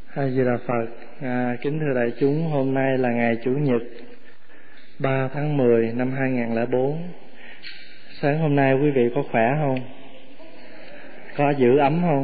A Di Đà Phật. Kính thưa đại chúng, hôm nay là ngày Chủ nhật 3 tháng 10 năm 2004. Sáng hôm nay quý vị có khỏe không? Có giữ ấm không?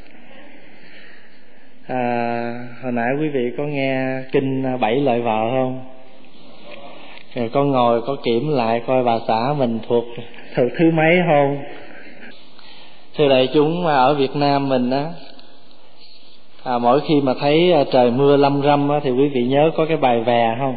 Hồi nãy quý vị có nghe kinh 7 loại vợ không? Rồi có ngồi có kiểm lại coi bà xã mình thuộc thứ mấy không? Thưa đại chúng, ở Việt Nam mình á, mỗi khi mà thấy trời mưa lâm râm á, thì quý vị nhớ có cái bài vè không?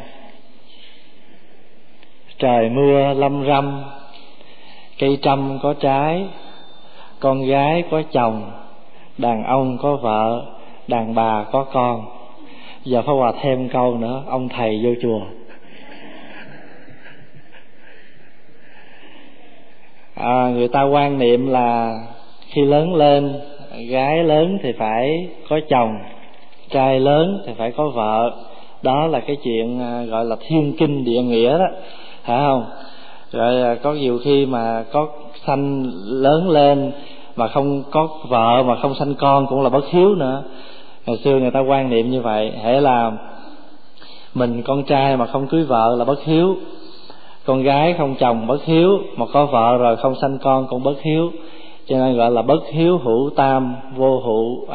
Trời mưa lâm râm, cây trăm có trái, con gái có chồng, đàn ông có vợ, đàn bà có con. Giờ Pháp Hòa thêm câu nữa, ông thầy vô chùa. Người ta quan niệm là khi lớn lên, gái lớn thì phải có chồng, trai lớn thì phải có vợ. Đó là cái chuyện gọi là thiên kinh địa nghĩa đó, phải không? Rồi có nhiều khi mà có sanh lớn lên mà không có vợ mà không sanh con cũng là bất hiếu nữa. Ngày xưa người ta quan niệm như vậy, hễ là mình con trai mà không cưới vợ là bất hiếu, con gái không chồng bất hiếu, mà có vợ rồi không sanh con cũng bất hiếu. Cho nên gọi là bất hiếu hữu tam vô hữu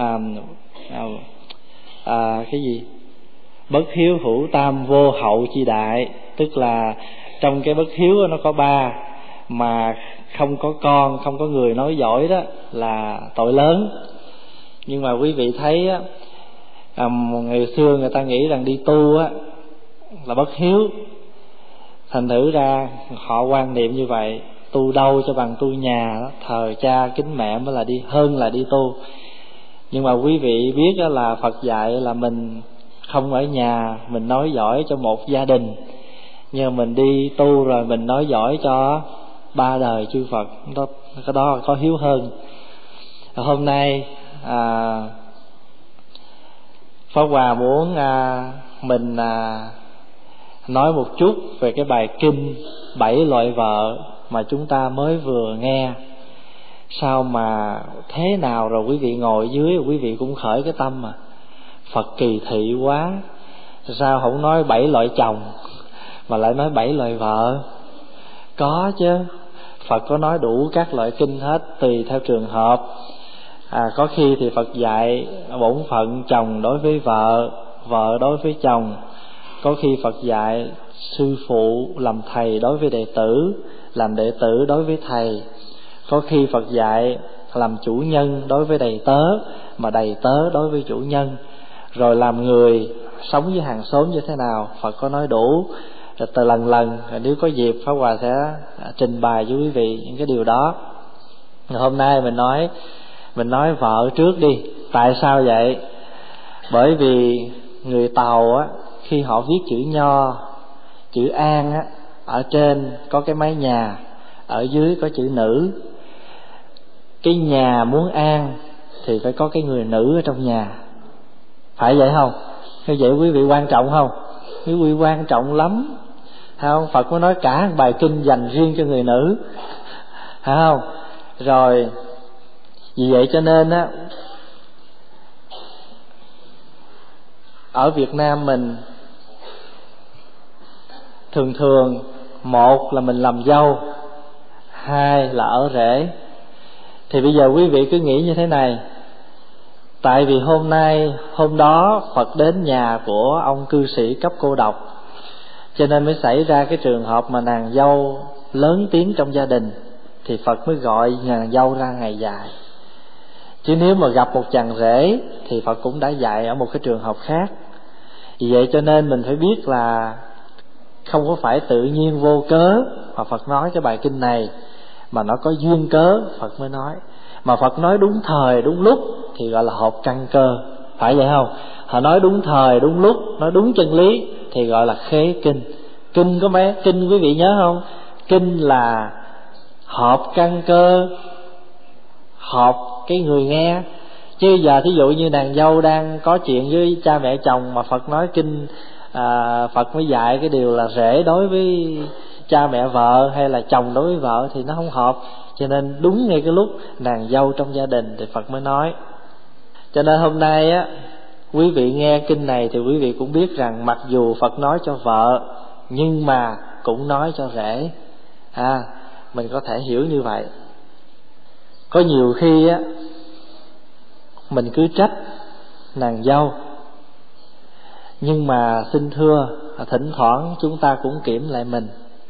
cái gì? Bất hiếu hữu tam vô hậu chi đại. Tức là trong cái bất hiếu nó có ba, mà không có con, không có người nói giỏi đó là tội lớn. Nhưng mà quý vị thấy á, ngày xưa người ta nghĩ rằng đi tu á là bất hiếu, thành thử ra họ quan niệm như vậy. Tu đâu cho bằng tu nhà đó, thờ cha kính mẹ mới là đi, hơn là đi tu. Nhưng mà quý vị biết đó là Phật dạy là mình không ở nhà mình nói giỏi cho một gia đình, nhưng mình đi tu rồi mình nói giỏi cho ba đời chư Phật. Cái đó có hiếu hơn. Hôm nay Pháp Hòa muốn mình nói một chút về cái bài kinh 7 loại vợ mà chúng ta mới vừa nghe. Sao mà thế nào rồi quý vị ngồi dưới, quý vị cũng khởi cái tâm mà Phật kỳ thị quá. Sao không nói 7 loại chồng mà lại nói 7 loại vợ? Có chứ, Phật có nói đủ các loại kinh hết, tùy theo trường hợp. Có khi thì Phật dạy bổn phận chồng đối với vợ, vợ đối với chồng. Có khi Phật dạy sư phụ làm thầy đối với đệ tử, làm đệ tử đối với thầy. Có khi Phật dạy làm chủ nhân đối với đầy tớ, mà đầy tớ đối với chủ nhân. Rồi làm người sống với hàng xóm như thế nào, Phật có nói đủ. Rồi từ lần lần, nếu có dịp Pháp Hòa sẽ trình bày với quý vị những cái điều đó. Rồi hôm nay mình nói vợ trước đi. Tại sao vậy? Bởi vì người Tàu á, khi họ viết chữ Nho, chữ An á, ở trên có cái mái nhà, ở dưới có chữ nữ. Cái nhà muốn an thì phải có cái người nữ ở trong nhà, phải vậy không? Như vậy quý vị quan trọng không? Quý vị quan trọng lắm, phải không? Phật mới nói cả bài kinh dành riêng cho người nữ, phải không? Rồi vì vậy cho nên á, ở Việt Nam mình thường một là mình làm dâu, hai là ở rể. Thì bây giờ quý vị cứ nghĩ như thế này. Tại vì hôm đó Phật đến nhà của ông cư sĩ cấp cô độc, cho nên mới xảy ra cái trường hợp mà nàng dâu lớn tiếng trong gia đình, thì Phật mới gọi nàng dâu ra ngày dạy. Chứ nếu mà gặp một chàng rể thì Phật cũng đã dạy ở một cái trường hợp khác. Vì vậy cho nên mình phải biết là không có phải tự nhiên vô cớ mà Phật nói cái bài kinh này, mà nó có duyên cớ Phật mới nói. Mà Phật nói đúng thời đúng lúc thì gọi là hợp căn cơ, phải vậy không? Họ nói đúng thời đúng lúc, nói đúng chân lý thì gọi là khế kinh. Kinh có mấy kinh quý vị nhớ không? Kinh là hợp căn cơ, hợp cái người nghe. Chứ giờ thí dụ như nàng dâu đang có chuyện với cha mẹ chồng mà Phật nói kinh, Phật mới dạy cái điều là rể đối với cha mẹ vợ hay là chồng đối với vợ thì nó không hợp. Cho nên đúng ngay cái lúc nàng dâu trong gia đình thì Phật mới nói. Cho nên hôm nay á, Quý vị nghe kinh này thì quý vị cũng biết rằng mặc dù Phật nói cho vợ, nhưng mà cũng nói cho rể. Mình có thể hiểu như vậy. Có nhiều khi á, mình cứ trách nàng dâu, nhưng mà xin thưa, thỉnh thoảng chúng ta cũng kiểm lại mình.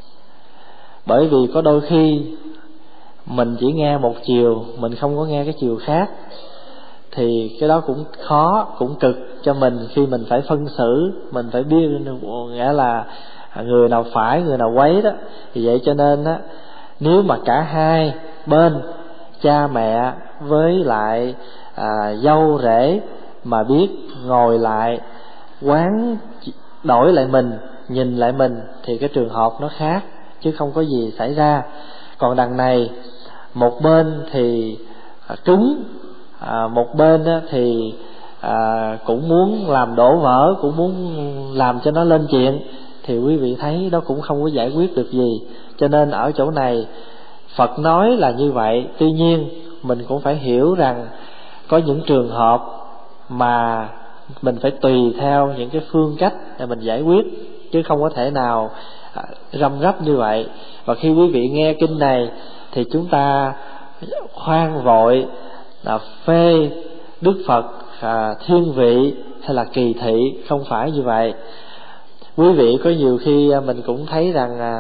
Bởi vì có đôi khi mình chỉ nghe một chiều, mình không có nghe cái chiều khác, thì cái đó cũng khó, cũng cực cho mình khi mình phải phân xử. Mình phải biết nghĩa là người nào phải, người nào quấy đó. Vì vậy cho nên á, nếu mà cả hai bên, cha mẹ với lại dâu rể mà biết ngồi lại quán đổi lại mình, nhìn lại mình, thì cái trường hợp nó khác, chứ không có gì xảy ra. Còn đằng này, một bên thì cứng, một bên thì cũng muốn làm đổ vỡ, cũng muốn làm cho nó lên chuyện, thì quý vị thấy đó cũng không có giải quyết được gì. Cho nên ở chỗ này Phật nói là như vậy. Tuy nhiên mình cũng phải hiểu rằng có những trường hợp mà mình phải tùy theo những cái phương cách để mình giải quyết, chứ không có thể nào răm rắp như vậy. Và khi quý vị nghe kinh này thì chúng ta khoan vội phê Đức Phật thiên vị hay là kỳ thị, không phải như vậy. Quý vị có nhiều khi mình cũng thấy rằng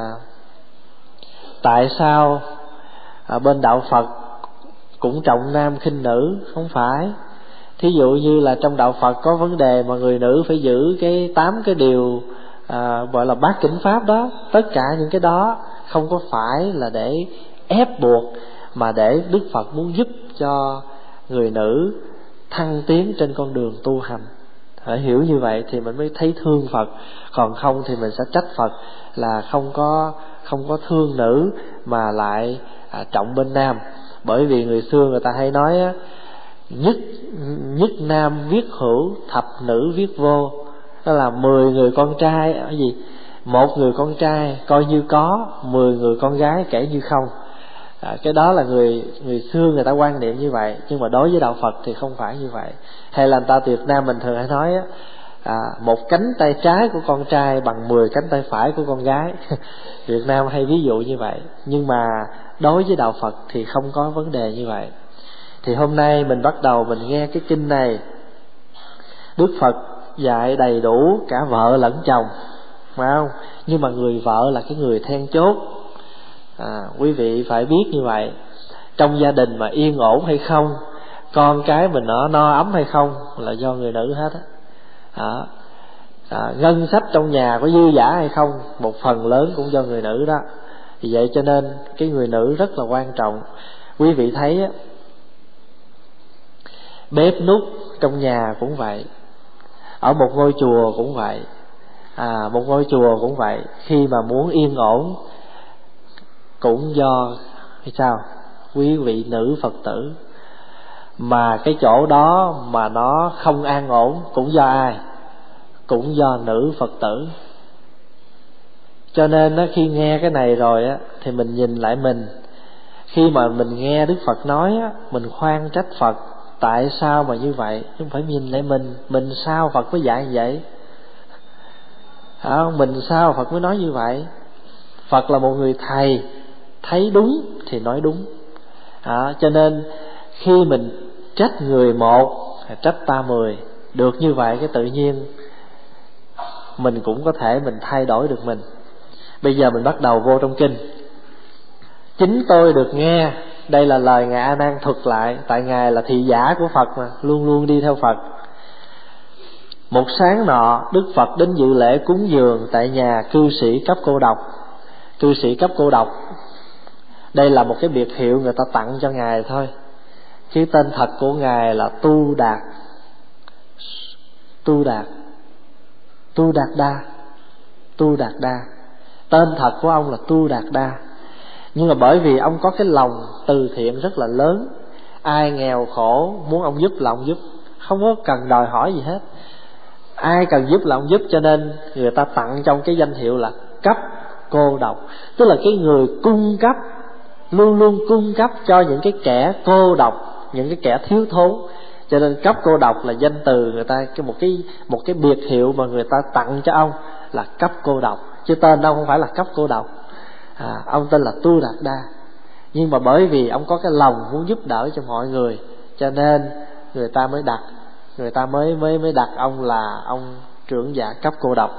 tại sao bên đạo Phật cũng trọng nam khinh nữ? Không phải. Thí dụ như là trong đạo Phật có vấn đề mà người nữ phải giữ cái 8 cái điều gọi là bát chánh pháp đó. Tất cả những cái đó không có phải là để ép buộc, mà để Đức Phật muốn giúp cho người nữ thăng tiến trên con đường tu hành. Phải hiểu như vậy thì mình mới thấy thương Phật. Còn không thì mình sẽ trách Phật là không có thương nữ mà lại trọng bên nam. Bởi vì người xưa người ta hay nói á, nhất nam viết hữu, thập nữ viết vô. Đó là 10 người con trai ở gì? Một người con trai coi như có, 10 người con gái kể như không. Cái đó là người xưa người ta quan niệm như vậy. Nhưng mà đối với đạo Phật thì không phải như vậy. Hay là người ta Việt Nam mình thường hay nói á, một cánh tay trái của con trai bằng 10 cánh tay phải của con gái. Việt Nam hay ví dụ như vậy. Nhưng mà đối với đạo Phật thì không có vấn đề như vậy. Thì hôm nay mình bắt đầu mình nghe cái kinh này. Đức Phật dạy đầy đủ cả vợ lẫn chồng, phải không? Nhưng mà người vợ là cái người then chốt. Quý vị phải biết như vậy. Trong gia đình mà yên ổn hay không, con cái mình nó no ấm hay không là do người nữ hết á. Ngân sách trong nhà có dư dả hay không, một phần lớn cũng do người nữ đó. Vì vậy cho nên cái người nữ rất là quan trọng. Quý vị thấy á, bếp núc trong nhà cũng vậy, ở một ngôi chùa cũng vậy. Một ngôi chùa cũng vậy. Khi mà muốn yên ổn cũng do sao? Quý vị nữ Phật tử. Mà cái chỗ đó mà nó không an ổn cũng do ai? Cũng do nữ Phật tử. Cho nên đó, khi nghe cái này rồi á, thì mình nhìn lại mình. Khi mà mình nghe Đức Phật nói á, mình khoan trách Phật tại sao mà như vậy, chứ không phải nhìn lại mình sao Phật mới dạy như vậy. Mình sao Phật mới nói như vậy. Phật là một người thầy, thấy đúng thì nói đúng. Cho nên khi mình trách người một, trách ta 10, được như vậy cái tự nhiên mình cũng có thể mình thay đổi được mình. Bây giờ mình bắt đầu vô trong kinh. Chính tôi được nghe, đây là lời Ngài A Nan thuật lại, tại Ngài là thị giả của Phật mà, luôn luôn đi theo Phật. Một sáng nọ, Đức Phật đến dự lễ cúng dường tại nhà cư sĩ cấp cô độc. Cư sĩ cấp cô độc, đây là một cái biệt hiệu người ta tặng cho Ngài thôi. Chứ tên thật của Ngài là Tu Đạt Đa. Tên thật của ông là Tu Đạt Đa. Nhưng mà bởi vì ông có cái lòng từ thiện rất là lớn, ai nghèo khổ muốn ông giúp là ông giúp, không có cần đòi hỏi gì hết. Ai cần giúp là ông giúp, cho nên người ta tặng trong cái danh hiệu là cấp cô độc. Tức là cái người cung cấp, luôn luôn cung cấp cho những cái kẻ cô độc, những cái kẻ thiếu thốn. Cho nên cấp cô độc là danh từ người ta, một cái biệt hiệu mà người ta tặng cho ông là cấp cô độc, chứ tên ông không phải là cấp cô độc. Ông tên là Tu Đạt Đa, nhưng mà bởi vì ông có cái lòng muốn giúp đỡ cho mọi người, cho nên người ta mới đặt ông là ông trưởng giả cấp cô độc.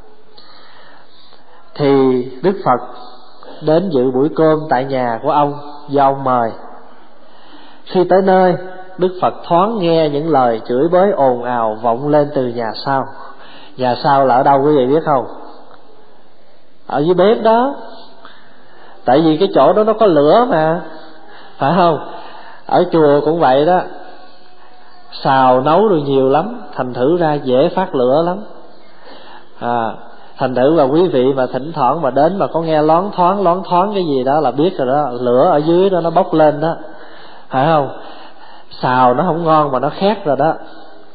Thì Đức Phật đến dự buổi cơm tại nhà của ông do ông mời. Khi tới nơi, Đức Phật thoáng nghe những lời chửi bới ồn ào vọng lên từ nhà sau. Nhà sau là ở đâu quý vị biết không? Ở dưới bếp đó. Tại vì cái chỗ đó nó có lửa mà, phải không? Ở chùa cũng vậy đó, xào nấu rồi nhiều lắm, thành thử ra dễ phát lửa lắm. Thành thử là quý vị mà thỉnh thoảng mà đến mà có nghe loáng thoáng cái gì đó là biết rồi đó, lửa ở dưới đó nó bốc lên đó, phải không? Xào nó không ngon mà nó khét rồi đó.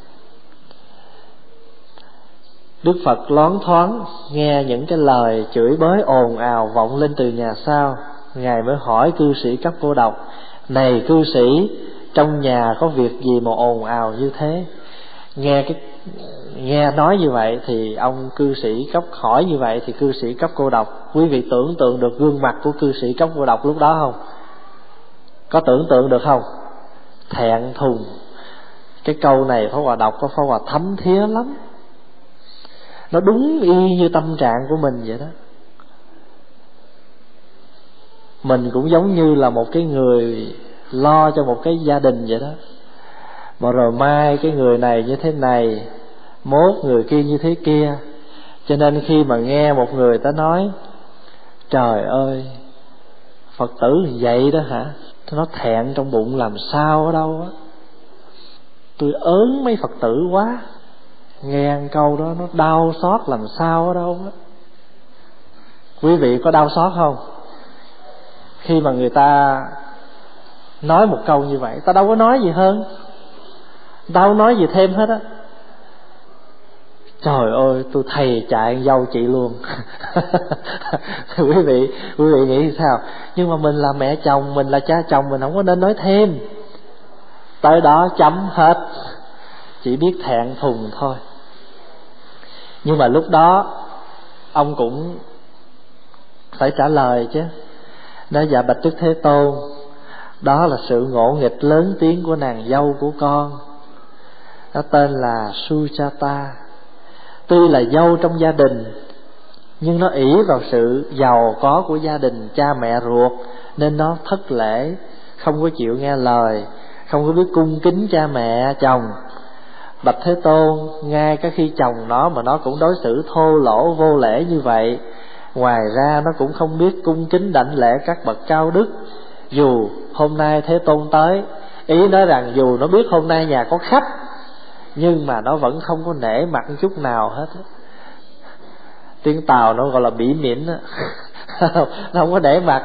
Đức Phật loáng thoáng nghe những cái lời chửi bới ồn ào vọng lên từ nhà sau. Ngài mới hỏi cư sĩ cấp cô độc: này cư sĩ, trong nhà có việc gì mà ồn ào như thế? Nghe nói như vậy thì ông cư sĩ cấp hỏi như vậy thì cư sĩ cấp cô độc, quý vị tưởng tượng được gương mặt của cư sĩ cấp cô độc lúc đó không? Có tưởng tượng được không? Thẹn thùng. Cái câu này Pháp Hòa đọc có Pháp Hòa thấm thía lắm. Nó đúng y như tâm trạng của mình vậy đó. Mình cũng giống như là một cái người lo cho một cái gia đình vậy đó. Mà rồi mai cái người này như thế này, mốt người kia như thế kia. Cho nên khi mà nghe một người ta nói trời ơi, Phật tử vậy đó hả? Nó thẹn trong bụng làm sao ở đâu á. Tôi ớn mấy Phật tử quá. Nghe câu đó nó đau xót làm sao ở đâu á. Quý vị có đau xót không? Khi mà người ta nói một câu như vậy, ta đâu có nói gì hơn, đâu nói gì thêm hết á. Trời ơi, tôi thầy chạy dâu chị luôn. Quý vị nghĩ sao? Nhưng mà mình là mẹ chồng, mình là cha chồng, mình không có nên nói thêm. Tới đó chấm hết, chỉ biết thẹn thùng thôi. Nhưng mà lúc đó ông cũng phải trả lời chứ. Nói dạ bạch Đức Thế Tôn, đó là sự ngỗ nghịch lớn tiếng của nàng dâu của con. Nó tên là Sujata. Tuy là dâu trong gia đình, nhưng nó ỷ vào sự giàu có của gia đình cha mẹ ruột, nên nó thất lễ, không có chịu nghe lời, không có biết cung kính cha mẹ chồng. Bạch Thế Tôn, ngay cả khi chồng nó mà nó cũng đối xử thô lỗ vô lễ như vậy. Ngoài ra nó cũng không biết cung kính đảnh lễ các bậc cao đức. Dù hôm nay Thế Tôn tới, ý nói rằng dù nó biết hôm nay nhà có khách, nhưng mà nó vẫn không có nể mặt chút nào hết. Tiếng Tàu nó gọi là bỉ mỉn. Nó không có nể mặt.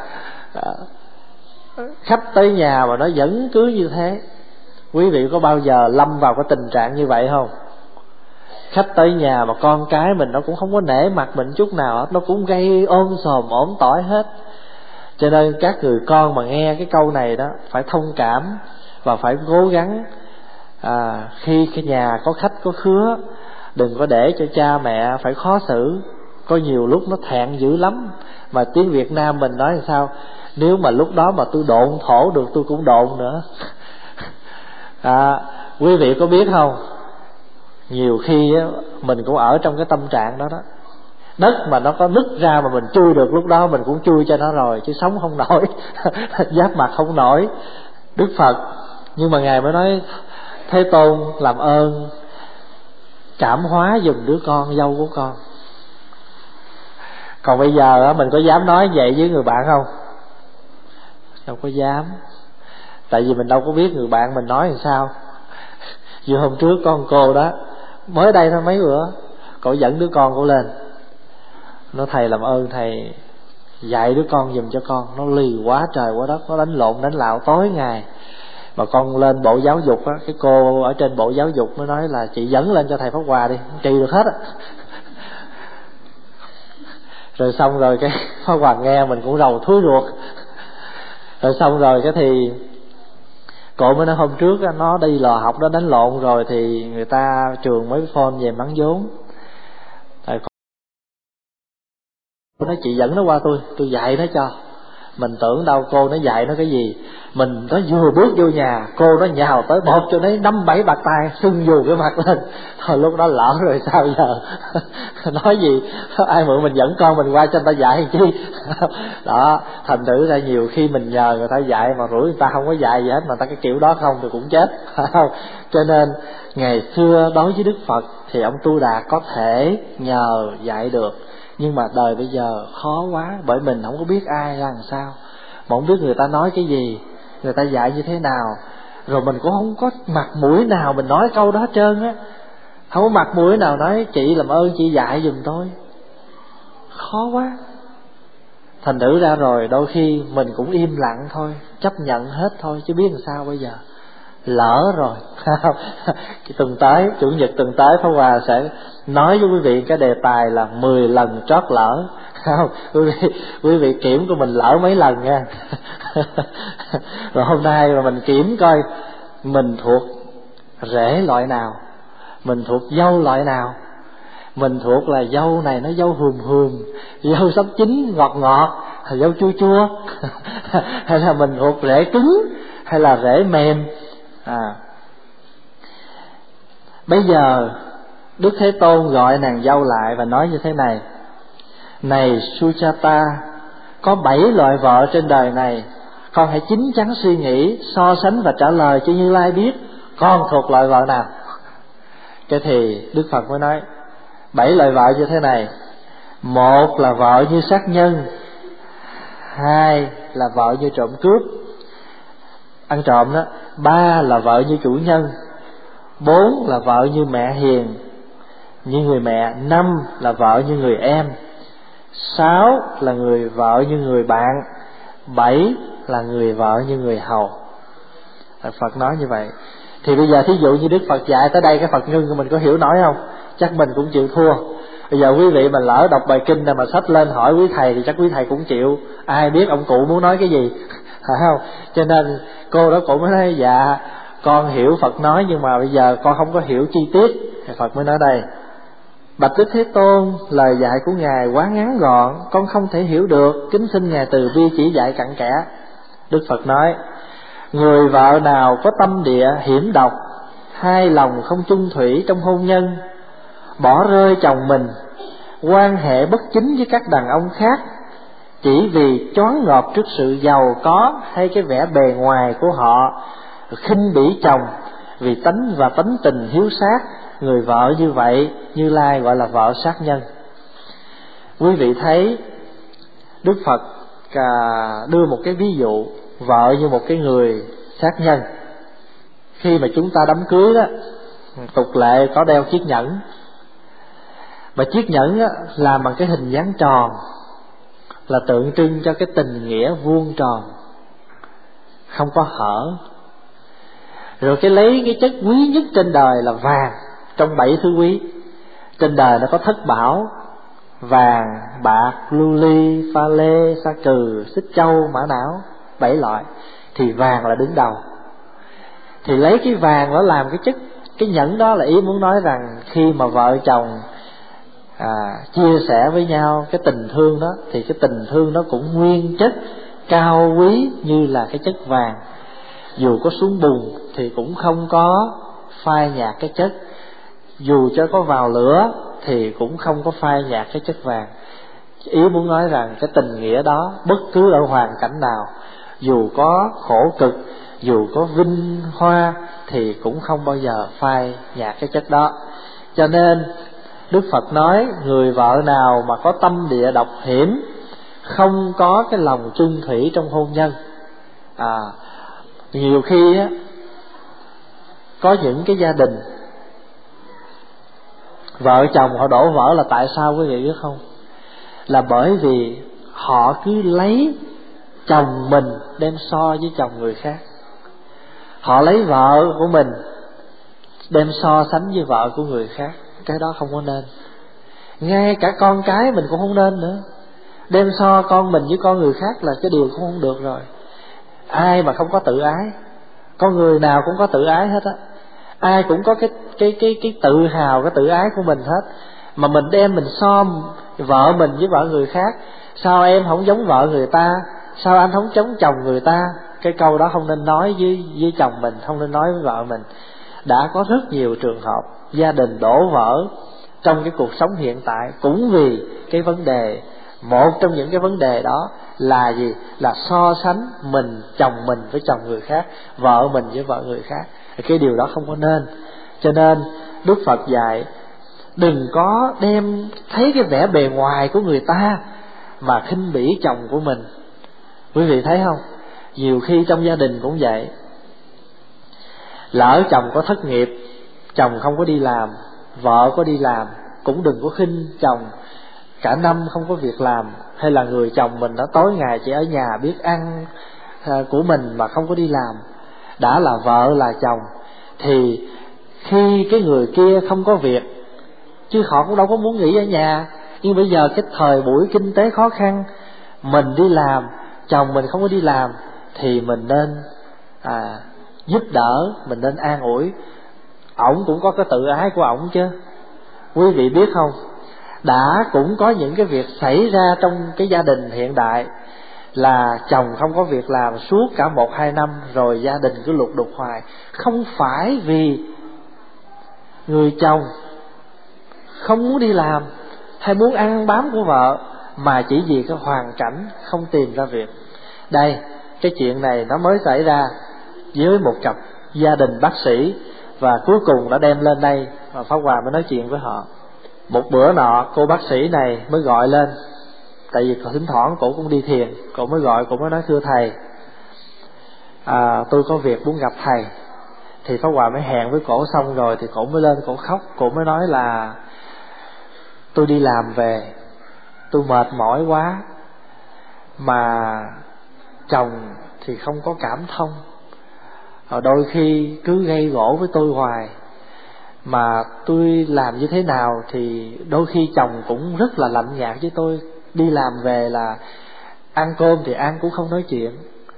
Khách tới nhà mà nó vẫn cứ như thế. Quý vị có bao giờ lâm vào cái tình trạng như vậy không? Khách tới nhà mà con cái mình nó cũng không có nể mặt mình chút nào hết, nó cũng gây ôm sòm ổn tỏi hết. Cho nên các người con mà nghe cái câu này đó phải thông cảm và phải cố gắng. Khi cái nhà có khách có khứa, đừng có để cho cha mẹ phải khó xử. Có nhiều lúc nó thẹn dữ lắm. Mà tiếng Việt Nam mình nói làm sao? Nếu mà lúc đó mà tôi độn thổ được tôi cũng độn nữa. Quý vị có biết không? Nhiều khi á, mình cũng ở trong cái tâm trạng đó đó. Đất mà nó có nứt ra mà mình chui được, lúc đó mình cũng chui cho nó rồi, chứ sống không nổi. Giáp mặt không nổi. Đức Phật, nhưng mà Ngài mới nói Thế Tôn làm ơn cảm hóa giùm đứa con dâu của con. Còn bây giờ á, mình có dám nói vậy với người bạn không? Đâu có dám. Tại vì mình đâu có biết người bạn mình nói làm sao. Vừa hôm trước con cô đó, mới đây thôi mấy bữa, cậu dẫn đứa con cô lên, nó thầy làm ơn thầy dạy đứa con giùm cho con, nó lì quá trời quá đất, nó đánh lộn đánh lạo tối ngày. Mà con lên bộ giáo dục á, cái cô ở trên bộ giáo dục mới nói là chị dẫn lên cho thầy Pháp Hòa đi, trị được hết á. Rồi xong rồi cái Pháp Hòa nghe mình cũng rầu thúi ruột. Rồi xong rồi cái thì Cậu mới nói hôm trước nó đi lò học đó đánh lộn rồi thì người ta trường mới phone về mắng vốn. Tại cô nói chị dẫn nó qua tôi dạy nó cho. Mình tưởng đâu cô nó dạy nó cái gì. Mình nó vừa bước vô nhà, cô nó nhào tới bóp cho nó 5-7 bạt tay, sưng vù cái mặt lên. Thôi lúc đó lỡ rồi sao giờ. Nói gì ai mượn mình dẫn con mình qua cho người ta dạy chi. Đó, thành thử ra nhiều khi mình nhờ người ta dạy mà rủi người ta không có dạy gì hết, mà ta cái kiểu đó không thì cũng chết. Cho nên ngày xưa đối với Đức Phật thì ông Tu Đạt có thể nhờ dạy được. Nhưng mà đời bây giờ khó quá, bởi mình không có biết ai ra làm sao, mà không biết người ta nói cái gì, người ta dạy như thế nào, rồi mình cũng không có mặt mũi nào mình nói câu đó hết trơn á. Không có mặt mũi nào nói chị làm ơn chị dạy giùm tôi, khó quá. Thành thử ra rồi đôi khi mình cũng im lặng thôi, chấp nhận hết thôi, chứ biết làm sao bây giờ. Lỡ rồi. Cái tuần tới, Chủ nhật tuần tới Pháp Hòa sẽ nói với quý vị cái đề tài là 10 lần trót lỡ. Không, quý vị kiểm của mình lỡ mấy lần nha. Rồi hôm nay mà mình kiểm coi mình thuộc rễ loại nào, mình thuộc dâu loại nào. Mình thuộc là dâu này nó dâu hùm, dâu sắp chín ngọt ngọt, hay dâu chua chua. Hay là mình thuộc rễ cứng hay là rễ mềm. Bây giờ Đức Thế Tôn gọi nàng dâu lại và nói như thế này: này Sujata, có 7 loại vợ trên đời này, con hãy chín chắn suy nghĩ, so sánh và trả lời cho Như Lai biết con thuộc loại vợ nào. Cái thì Đức Phật mới nói 7 loại vợ như thế này: một là vợ như sát nhân, 2 là vợ như trộm cướp, ăn trộm đó, 3 là vợ như chủ nhân, 4 là vợ như mẹ hiền, như người mẹ, 5 là vợ như người em, 6 là người vợ như người bạn, 7 là người vợ như người hầu. Phật nói như vậy. Thì bây giờ thí dụ như Đức Phật dạy tới đây, cái Phật ngưng của mình có hiểu nổi không? Chắc mình cũng chịu thua. Bây giờ quý vị mà lỡ đọc bài kinh này mà xách lên hỏi quý thầy thì chắc quý thầy cũng chịu. Ai biết ông cụ muốn nói cái gì, phải không? Cho nên cô đó cũng mới nói dạ con hiểu Phật nói, nhưng mà bây giờ con không có hiểu chi tiết. Thì Phật mới nói đây: bạch Đức Thế Tôn, lời dạy của Ngài quá ngắn gọn, con không thể hiểu được, kính xin Ngài từ bi chỉ dạy cặn kẽ. Đức Phật nói: người vợ nào có tâm địa hiểm độc, hai lòng không chung thủy trong hôn nhân, bỏ rơi chồng mình, quan hệ bất chính với các đàn ông khác, chỉ vì choáng ngợp trước sự giàu có hay cái vẻ bề ngoài của họ, khinh bỉ chồng vì tánh và tánh tình hiếu sát, người vợ như vậy Như Lai gọi là vợ sát nhân. Quý vị thấy Đức Phật đưa một cái ví dụ vợ như một cái người sát nhân. Khi mà chúng ta đám cưới đó, tục lệ có đeo chiếc nhẫn, mà chiếc nhẫn á, làm bằng cái hình dáng tròn, là tượng trưng cho cái tình nghĩa vuông tròn, không có hở. Rồi cái lấy cái chất quý nhất trên đời là vàng. Trong 7 thứ quý trên đời nó có thất bảo: vàng, bạc, lưu ly, pha lê, sa cừ, xích châu, mã não, 7 loại. Thì vàng là đứng đầu. Thì lấy cái vàng nó làm cái nhẫn đó, là ý muốn nói rằng khi mà vợ chồng chia sẻ với nhau cái tình thương đó, thì cái tình thương nó cũng nguyên chất cao quý như là cái chất vàng. Dù có xuống bùn thì cũng không có phai nhạt cái chất, dù cho có vào lửa thì cũng không có phai nhạt cái chất vàng. Ý muốn nói rằng cái tình nghĩa đó bất cứ ở hoàn cảnh nào, dù có khổ cực, dù có vinh hoa, thì cũng không bao giờ phai nhạt cái chất đó. Cho nên Đức Phật nói người vợ nào mà có tâm địa độc hiểm, không có cái lòng chung thủy trong hôn nhân. Nhiều khi á, có những cái gia đình vợ chồng họ đổ vỡ là tại sao quý vị biết không? Là bởi vì họ cứ lấy chồng mình đem so với chồng người khác. Họ lấy vợ của mình đem so sánh với vợ của người khác. Cái đó không có nên. Ngay cả con cái mình cũng không nên nữa. Đem so con mình với con người khác là cái điều cũng không được rồi. Ai mà không có tự ái, Con người nào cũng có tự ái hết á, ai cũng có cái tự hào, cái tự ái của mình hết. Mà mình đem mình so vợ mình với vợ người khác, sao em không giống vợ người ta, sao anh không giống chồng người ta. Cái câu đó không nên nói với chồng mình, không nên nói với vợ mình. Đã có rất nhiều trường hợp gia đình đổ vỡ trong cái cuộc sống hiện tại cũng vì cái vấn đề. Một trong những cái vấn đề đó là gì? Là so sánh chồng mình với chồng người khác, vợ mình với vợ người khác. Cái điều đó không có nên. Cho nên Đức Phật dạy đừng có đem thấy cái vẻ bề ngoài của người ta mà khinh bỉ chồng của mình. Quý vị thấy không? Nhiều khi trong gia đình cũng vậy. Lỡ chồng có thất nghiệp, chồng không có đi làm, vợ có đi làm, cũng đừng có khinh chồng cả năm không có việc làm. Hay là người chồng mình đó tối ngày chỉ ở nhà biết ăn của mình mà không có đi làm. Đã là vợ là chồng thì khi cái người kia không có việc, chứ họ cũng đâu có muốn nghỉ ở nhà, nhưng bây giờ cái thời buổi kinh tế khó khăn, mình đi làm, chồng mình không có đi làm, thì mình nên giúp đỡ, mình nên an ủi. Ổng cũng có cái tự ái của ổng chứ. Quý vị biết không, đã cũng có những cái việc xảy ra trong cái gia đình hiện đại là chồng không có việc làm suốt cả 1-2 năm, rồi gia đình cứ lục đục hoài. Không phải vì người chồng không muốn đi làm hay muốn ăn bám của vợ, mà chỉ vì cái hoàn cảnh không tìm ra việc. Đây, cái chuyện này nó mới xảy ra với một cặp gia đình bác sĩ, và cuối cùng đã đem lên đây và Pháp Hòa mới nói chuyện với họ. Một bữa nọ cô bác sĩ này mới gọi lên, tại vì thỉnh thoảng cổ cũng đi thiền, cổ mới gọi, cổ mới nói thưa thầy, tôi có việc muốn gặp thầy. Thì Pháp Hòa mới hẹn với cổ xong rồi thì cổ mới lên, cổ khóc. Cổ mới nói là tôi đi làm về, tôi mệt mỏi quá, mà chồng thì không có cảm thông, đôi khi cứ gây gổ với tôi hoài. Mà tôi làm như thế nào thì đôi khi chồng cũng rất là lạnh nhạt với tôi. Đi làm về là ăn cơm thì ăn cũng không nói chuyện,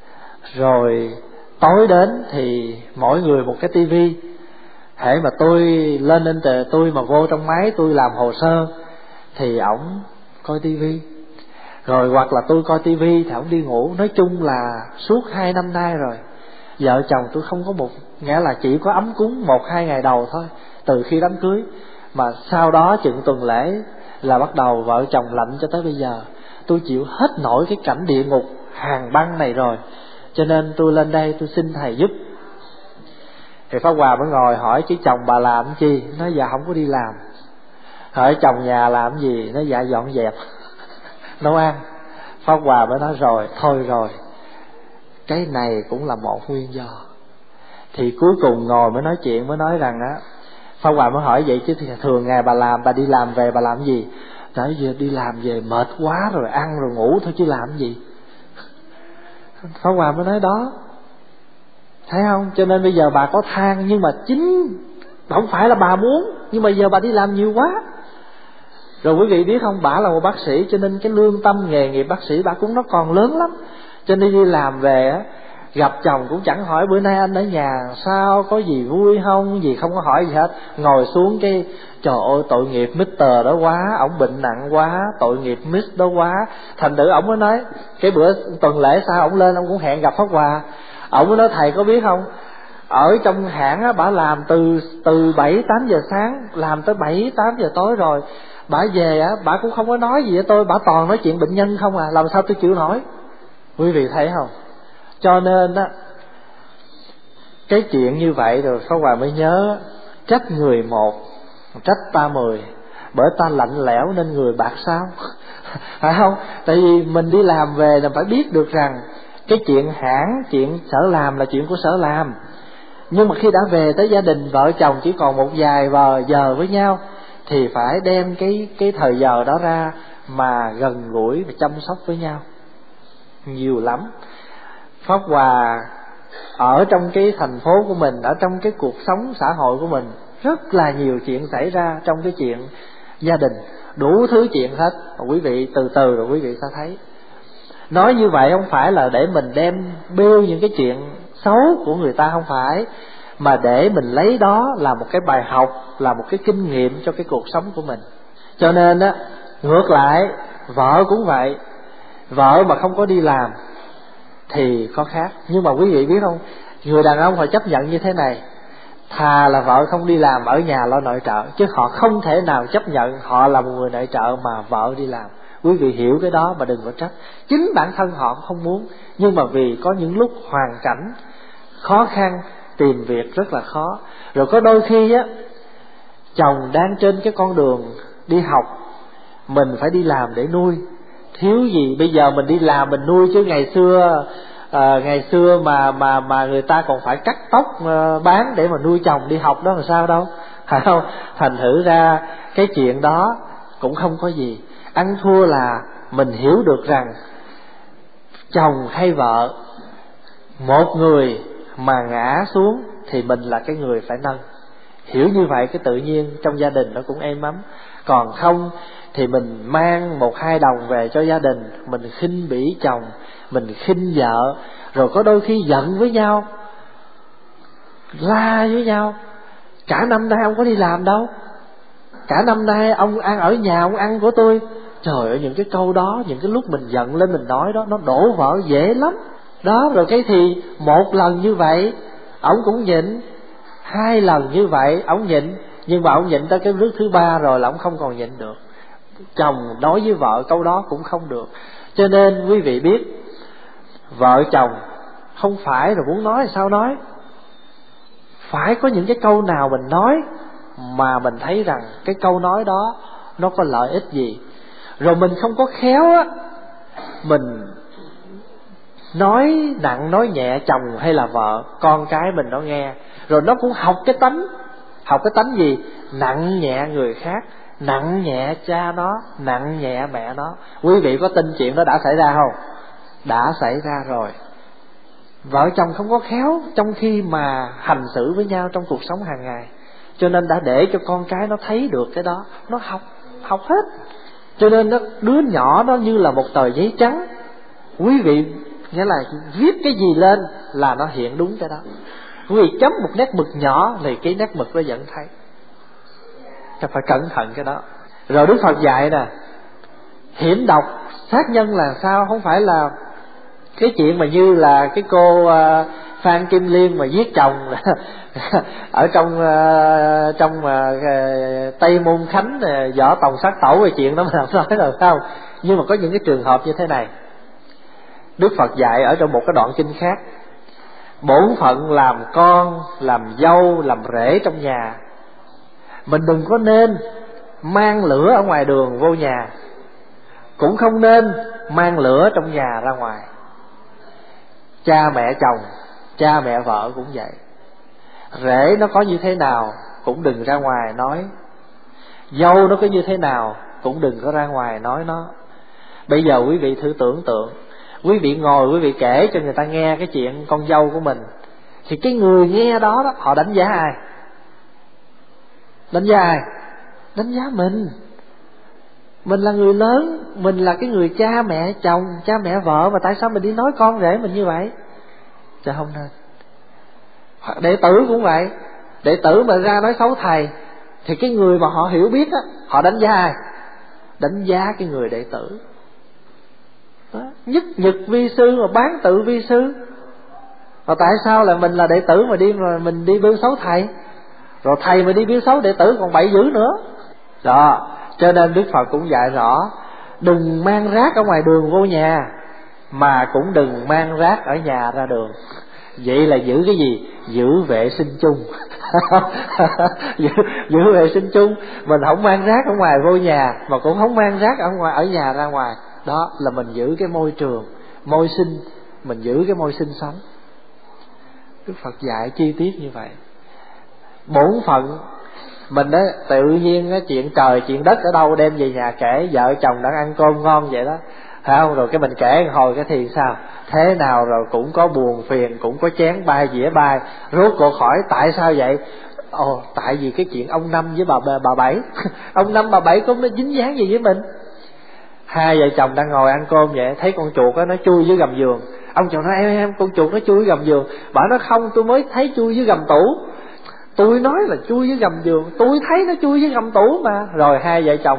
rồi tối đến thì mỗi người một cái tivi. Hễ mà tôi lên tôi mà vô trong máy tôi làm hồ sơ thì ổng coi tivi, rồi hoặc là tôi coi tivi thì ổng đi ngủ. Nói chung là suốt 2 năm nay rồi, vợ chồng tôi không có nghĩa là chỉ có ấm cúng 1-2 ngày đầu thôi, từ khi đám cưới. Mà sau đó chừng tuần lễ là bắt đầu vợ chồng lạnh cho tới bây giờ. Tôi chịu hết nổi cái cảnh địa ngục hàn băng này rồi, cho nên tôi lên đây tôi xin thầy giúp. Thì Pháp Hòa mới ngồi hỏi chứ chồng bà làm chi? Nói dạ không có đi làm. Hỏi chồng nhà làm gì? Nói dạ dọn dẹp nấu ăn. Pháp Hòa mới nói rồi, thôi rồi, cái này cũng là một nguyên do. Thì cuối cùng ngồi mới nói chuyện, mới nói rằng Pháp Hòa mới hỏi vậy chứ thì thường ngày bà làm, bà đi làm về bà làm gì? Nói giờ đi làm về mệt quá rồi, ăn rồi ngủ thôi chứ làm gì. Pháp Hòa mới nói đó, thấy không? Cho nên bây giờ bà có than, nhưng mà chính không phải là bà muốn, nhưng mà giờ bà đi làm nhiều quá. Rồi quý vị biết không, bà là một bác sĩ, cho nên cái lương tâm nghề nghiệp bác sĩ bà cũng nó còn lớn lắm. Cho nên đi làm về gặp chồng cũng chẳng hỏi bữa nay anh ở nhà sao, có gì vui không, gì không có hỏi gì hết. Ngồi xuống cái trời ơi tội nghiệp Mr. đó quá, ổng bệnh nặng quá, tội nghiệp Miss đó quá. Thành thử ổng mới nói, cái bữa tuần lễ sau ổng lên, ổng cũng hẹn gặp Pháp Hòa. Ổng mới nói thầy có biết không, ở trong hãng bả làm từ 7-8 giờ sáng làm tới 7-8 giờ tối rồi, bả về bả cũng không có nói gì với tôi, bả toàn nói chuyện bệnh nhân không làm sao tôi chịu nổi. Quý vị thấy không? Cho nên cái chuyện như vậy rồi Pháp Hòa mới nhớ, trách người một, trách ta 10, bởi ta lạnh lẽo nên người bạc sao. Phải không? Tại vì mình đi làm về là phải biết được rằng cái chuyện hãng, chuyện sở làm là chuyện của sở làm. Nhưng mà khi đã về tới gia đình, vợ chồng chỉ còn một vài giờ với nhau, thì phải đem cái thời giờ đó ra mà gần gũi và chăm sóc với nhau nhiều lắm. Pháp Hòa ở trong cái thành phố của mình, ở trong cái cuộc sống xã hội của mình, rất là nhiều chuyện xảy ra trong cái chuyện gia đình, đủ thứ chuyện hết. Quý vị từ từ rồi quý vị sẽ thấy. Nói như vậy không phải là để mình đem bêu những cái chuyện xấu của người ta, không phải, mà để mình lấy đó là một cái bài học, là một cái kinh nghiệm cho cái cuộc sống của mình. Cho nên á, ngược lại vợ cũng vậy. Vợ mà không có đi làm thì có khác. Nhưng mà quý vị biết không, người đàn ông họ chấp nhận như thế này: thà là vợ không đi làm, ở nhà lo nội trợ, chứ họ không thể nào chấp nhận họ là một người nội trợ mà vợ đi làm. Quý vị hiểu cái đó mà đừng có trách. Chính bản thân họ cũng không muốn, nhưng mà vì có những lúc hoàn cảnh khó khăn, tìm việc rất là khó. Rồi có đôi khi á, chồng đang trên cái con đường đi học, mình phải đi làm để nuôi. Thiếu gì bây giờ mình đi làm mình nuôi, chứ ngày xưa mà người ta còn phải cắt tóc bán để mà nuôi chồng đi học đó, làm sao đâu, phải không? Thành thử ra cái chuyện đó cũng không có gì. Ăn thua là mình hiểu được rằng chồng hay vợ, một người mà ngã xuống thì mình là cái người phải nâng. Hiểu như vậy cái tự nhiên trong gia đình nó cũng êm ấm. Còn không thì mình mang 1-2 đồng về cho gia đình, mình khinh bỉ chồng, mình khinh vợ, rồi có đôi khi giận với nhau, la với nhau. Cả năm nay ông có đi làm đâu, cả năm nay ông ăn ở nhà, ông ăn của tôi. Trời ơi, những cái câu đó, những cái lúc mình giận lên mình nói đó, nó đổ vỡ dễ lắm đó. Rồi cái thì một lần như vậy ông cũng nhịn, 2 lần như vậy ông nhịn, nhưng mà ông nhịn tới cái bước thứ 3 rồi là ông không còn nhịn được. Chồng nói với vợ câu đó cũng không được. Cho nên quý vị biết, vợ chồng không phải rồi muốn nói sao nói, phải có những cái câu nào mình nói mà mình thấy rằng cái câu nói đó nó có lợi ích gì. Rồi mình không có khéo á, mình nói nặng nói nhẹ chồng hay là vợ, con cái mình nó nghe, rồi nó cũng học cái tánh gì? Nặng nhẹ người khác, nặng nhẹ cha nó, nặng nhẹ mẹ nó. Quý vị có tin chuyện đó đã xảy ra không? Đã xảy ra rồi. Vợ chồng không có khéo trong khi mà hành xử với nhau trong cuộc sống hàng ngày, cho nên đã để cho con cái nó thấy được cái đó, nó học hết. Cho nên đứa nhỏ nó như là một tờ giấy trắng. Quý vị nghĩa là viết cái gì lên là nó hiện đúng cái đó. Quý vị chấm một nét mực nhỏ thì cái nét mực nó vẫn thấy. Chắc phải cẩn thận cái đó. Rồi Đức Phật dạy nè, hiểm độc sát nhân là sao? Không phải là cái chuyện mà như là cái cô Phan Kim Liên mà giết chồng ở trong Tây Môn Khánh võ tòng sát tẩu, về chuyện đó mà làm nói rồi sao. Nhưng mà có những cái trường hợp như thế này, Đức Phật dạy ở trong một cái đoạn kinh khác: bổn phận làm con, làm dâu, làm rể trong nhà, mình đừng có nên mang lửa ở ngoài đường vô nhà, cũng không nên mang lửa trong nhà ra ngoài. Cha mẹ chồng, cha mẹ vợ cũng vậy. Rể nó có như thế nào cũng đừng ra ngoài nói, dâu nó có như thế nào cũng đừng có ra ngoài nói nó. Bây giờ quý vị thử tưởng tượng, quý vị ngồi quý vị kể cho người ta nghe cái chuyện con dâu của mình, thì cái người nghe đó họ đánh giá ai? Đánh giá ai? Đánh giá mình. Mình là người lớn, mình là cái người cha mẹ chồng, cha mẹ vợ, mà tại sao mình đi nói con rể mình như vậy? Chứ không nên. Đệ tử cũng vậy. Đệ tử mà ra nói xấu thầy thì cái người mà họ hiểu biết á, họ đánh giá ai? Đánh giá cái người đệ tử đó. Nhất nhật vi sư mà bán tự vi sư. Mà tại sao là mình là đệ tử mà mình đi bêu xấu thầy, rồi thầy mà đi bêu xấu đệ tử còn bậy dữ nữa đó. Cho nên Đức Phật cũng dạy rõ, đừng mang rác ở ngoài đường vô nhà, mà cũng đừng mang rác ở nhà ra đường. Vậy là giữ cái gì? Giữ vệ sinh chung. giữ vệ sinh chung. Mình không mang rác ở ngoài vô nhà, mà cũng không mang rác ở nhà ra ngoài. Đó là mình giữ cái môi trường, môi sinh, mình giữ cái môi sinh sống. Đức Phật dạy chi tiết như vậy. Bổn phận mình đó, tự nhiên đó, chuyện trời chuyện đất ở đâu đem về nhà kể, vợ chồng đang ăn cơm ngon vậy đó, phải không? Rồi cái mình kể hồi cái thì sao? Thế nào rồi cũng có buồn phiền, cũng có chén bay dĩa bay. Rốt cuộc hỏi tại sao vậy? Tại vì cái chuyện ông Năm với bà Bảy ông Năm bà Bảy có dính dáng gì với mình? Hai vợ chồng đang ngồi ăn cơm vậy, thấy con chuột đó, nó chui dưới gầm giường. Ông chồng nói em con chuột nó chui gầm giường. Bà nói không, tôi mới thấy chui dưới gầm tủ. Tôi nói là chui dưới gầm giường, tôi thấy nó chui dưới gầm tủ mà. Rồi hai vợ chồng